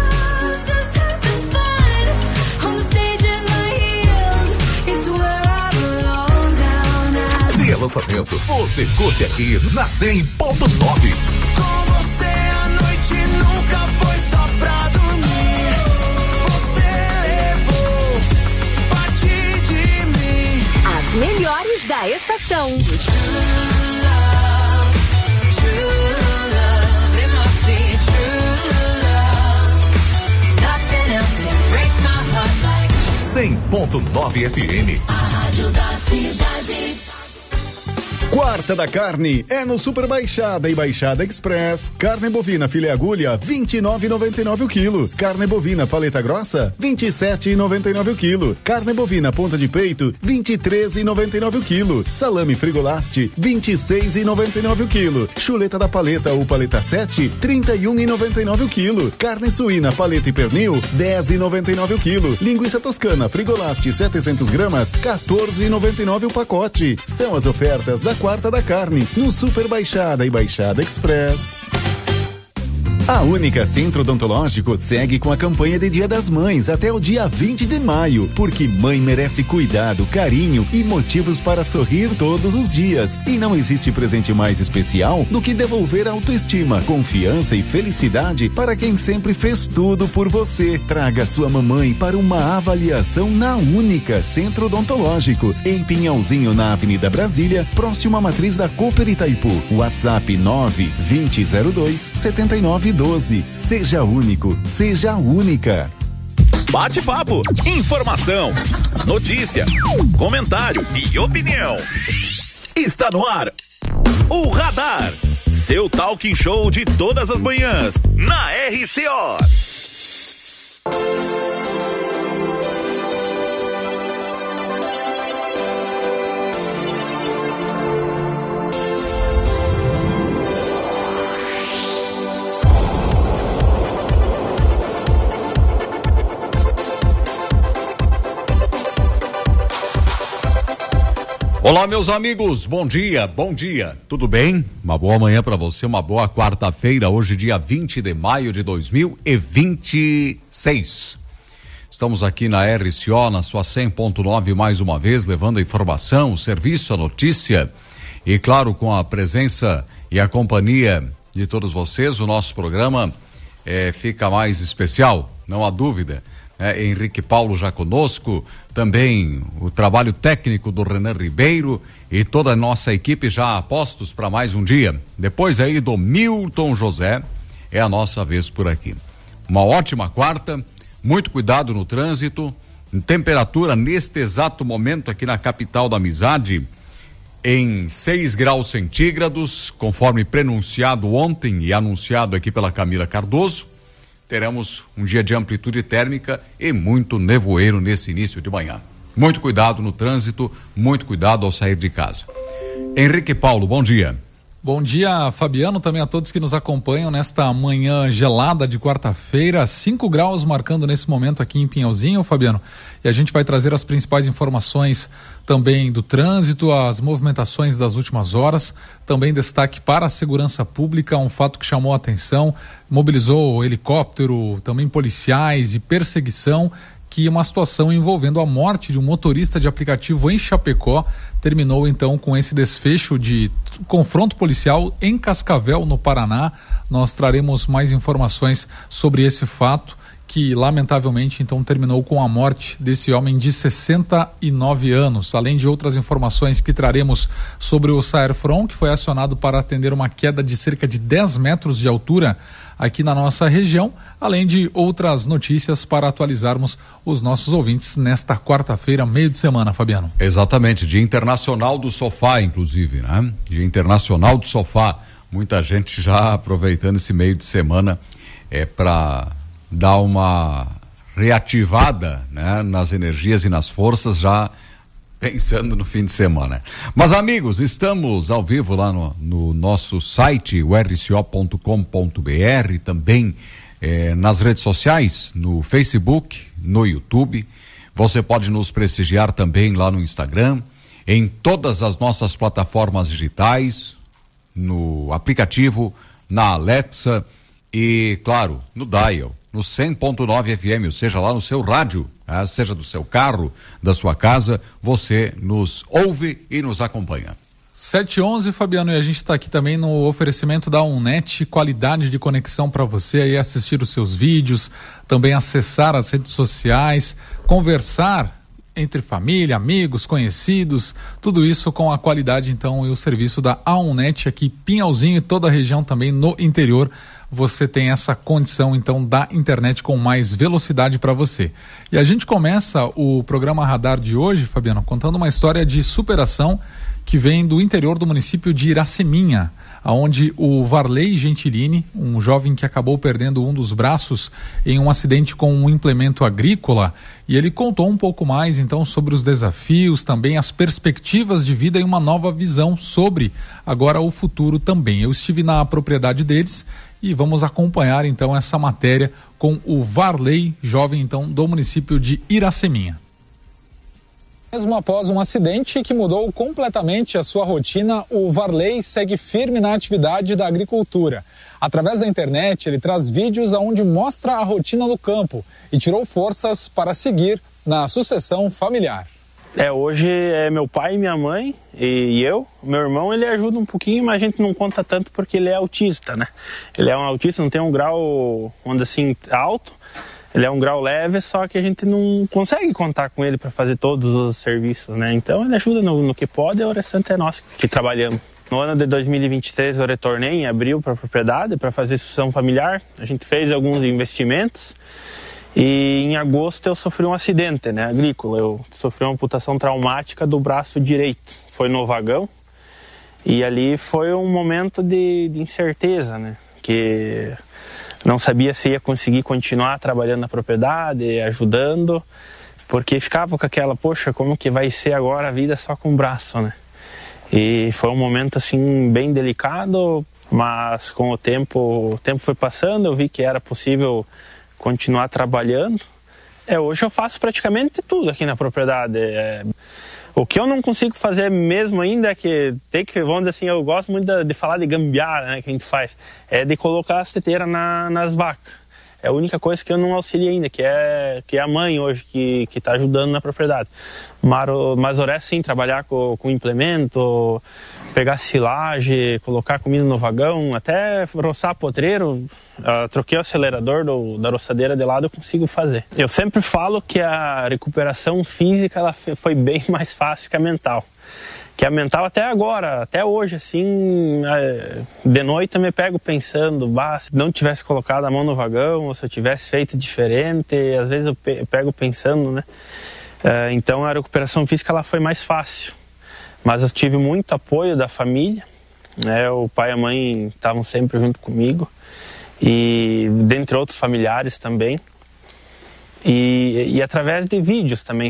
Se é lançamento, você curte aqui na cem ponto nove. Com você a noite nunca foi só pra dormir. Você levou parte de mim. As melhores da estação. cem ponto nove F M. A rádio da cidade. Quarta da carne é no Super Baixada e Baixada Express. Carne bovina filé agulha vinte e nove reais e noventa e nove centavos o quilo. Carne bovina paleta grossa vinte e sete reais e noventa e nove centavos o quilo. Carne bovina ponta de peito vinte e três reais e noventa e nove centavos o quilo. Salame Frigolaste vinte e seis reais e noventa e nove centavos o quilo. Chuleta da paleta ou paleta sete trinta e um reais e noventa e nove centavos o quilo. Carne suína paleta e pernil dez reais e noventa e nove centavos o quilo. Linguiça toscana Frigolaste setecentos gramas quatorze reais e noventa e nove centavos o pacote. São as ofertas da Quarta da Carne, no Super Baixada e Baixada Express. A Única Centro Odontológico segue com a campanha de Dia das Mães até o dia vinte de maio, porque mãe merece cuidado, carinho e motivos para sorrir todos os dias. E não existe presente mais especial do que devolver autoestima, confiança e felicidade para quem sempre fez tudo por você. Traga sua mamãe para uma avaliação na Única Centro Odontológico, em Pinhalzinho, na Avenida Brasília, próximo à matriz da Cooper Itaipu. WhatsApp nove vinte zero dois setenta e nove doze. Seja único, seja única. Bate-papo, informação, notícia, comentário e opinião. Está no ar o Radar, seu talking show de todas as manhãs na R C O. Olá, meus amigos, bom dia, bom dia, tudo bem? Uma boa manhã para você, uma boa quarta-feira, hoje dia vinte de maio de dois mil e vinte e seis. Estamos aqui na R C O, na sua cem ponto nove, mais uma vez, levando a informação, o serviço, a notícia e, claro, com a presença e a companhia de todos vocês, o nosso programa é, fica mais especial, não há dúvida. É, Henrique Paulo já conosco, também o trabalho técnico do Renan Ribeiro e toda a nossa equipe já a postos para mais um dia. Depois aí do Milton José, é a nossa vez por aqui. Uma ótima quarta, muito cuidado no trânsito, temperatura neste exato momento aqui na capital da amizade em seis graus centígrados, conforme prenunciado ontem e anunciado aqui pela Camila Cardoso. Teremos um dia de amplitude térmica e muito nevoeiro nesse início de manhã. Muito cuidado no trânsito, muito cuidado ao sair de casa. Henrique Paulo, bom dia. Bom dia, Fabiano, também a todos que nos acompanham nesta manhã gelada de quarta-feira, cinco graus marcando nesse momento aqui em Pinhalzinho, Fabiano, e a gente vai trazer as principais informações também do trânsito, as movimentações das últimas horas, também destaque para a segurança pública, um fato que chamou a atenção, mobilizou helicóptero, também policiais e perseguição que uma situação envolvendo a morte de um motorista de aplicativo em Chapecó terminou então com esse desfecho de confronto policial em Cascavel, no Paraná. Nós traremos mais informações sobre esse fato, que lamentavelmente então terminou com a morte desse homem de sessenta e nove anos, além de outras informações que traremos sobre o Saerfron, que foi acionado para atender uma queda de cerca de dez metros de altura aqui na nossa região, além de outras notícias para atualizarmos os nossos ouvintes nesta quarta-feira, meio de semana, Fabiano. Exatamente, Dia Internacional do Sofá, inclusive, né? Dia Internacional do Sofá, muita gente já aproveitando esse meio de semana é para dar uma reativada, né, nas energias e nas forças, já pensando no fim de semana. Mas, amigos, estamos ao vivo lá no, no nosso site, o r c o ponto com ponto b r, também eh, nas redes sociais, no Facebook, no YouTube. Você pode nos prestigiar também lá no Instagram, em todas as nossas plataformas digitais, no aplicativo, na Alexa e, claro, no Dial, no cem ponto nove F M, ou seja, lá no seu rádio, né? Seja do seu carro, da sua casa, você nos ouve e nos acompanha. sete e onze, Fabiano, e a gente está aqui também no oferecimento da Unnet, qualidade de conexão para você aí assistir os seus vídeos, também acessar as redes sociais, conversar entre família, amigos, conhecidos, tudo isso com a qualidade então e o serviço da Unnet aqui, Pinhalzinho e toda a região também no interior. Você tem essa condição então da internet com mais velocidade para você. E a gente começa o programa Radar de hoje, Fabiano, contando uma história de superação que vem do interior do município de Iraceminha, aonde o Varley Gentilini, um jovem que acabou perdendo um dos braços em um acidente com um implemento agrícola, e ele contou um pouco mais então sobre os desafios, também as perspectivas de vida e uma nova visão sobre agora o futuro também. Eu estive na propriedade deles e vamos acompanhar então essa matéria com o Varley, jovem então do município de Iraceminha. Mesmo após um acidente que mudou completamente a sua rotina, o Varley segue firme na atividade da agricultura. Através da internet, ele traz vídeos onde mostra a rotina do campo e tirou forças para seguir na sucessão familiar. É, hoje é meu pai, minha mãe e eu. Meu irmão, ele ajuda um pouquinho, mas a gente não conta tanto porque ele é autista, né? Ele é um autista, não tem um grau, vamos dizer assim, alto. Ele é um grau leve, só que a gente não consegue contar com ele para fazer todos os serviços, né? Então ele ajuda no, no que pode e o restante é nós que trabalhamos. No ano de dois mil e vinte e três eu retornei em abril para a propriedade para fazer sucessão familiar. A gente fez alguns investimentos e em agosto eu sofri um acidente, né, agrícola. Eu sofri uma amputação traumática do braço direito. Foi no vagão e ali foi um momento de, de incerteza, né? Que não sabia se ia conseguir continuar trabalhando na propriedade, ajudando, porque ficava com aquela, poxa, como que vai ser agora a vida só com o braço, né? E foi um momento, assim, bem delicado, mas com o tempo, o tempo foi passando, eu vi que era possível continuar trabalhando. É, hoje eu faço praticamente tudo aqui na propriedade. É, o que eu não consigo fazer mesmo ainda é que tem que, vamos dizer assim, eu gosto muito de, de falar de gambiarra, né, que a gente faz, é de colocar as teteiras na, nas vacas. É a única coisa que eu não auxilio ainda, que é, que é a mãe hoje que que está ajudando na propriedade. Mas, mas o resto, sim, trabalhar com, com implemento, pegar silagem, colocar comida no vagão, até roçar potreiro, uh, troquei o acelerador do, da roçadeira de lado, eu consigo fazer. Eu sempre falo que a recuperação física ela foi bem mais fácil que a mental. Que a mental até agora, até hoje, assim, de noite eu me pego pensando, bah, se não tivesse colocado a mão no vagão, ou se eu tivesse feito diferente, às vezes eu pego pensando, né? Então a recuperação física ela foi mais fácil, mas eu tive muito apoio da família, né? O pai e a mãe estavam sempre junto comigo, e dentre outros familiares também, e, e através de vídeos também.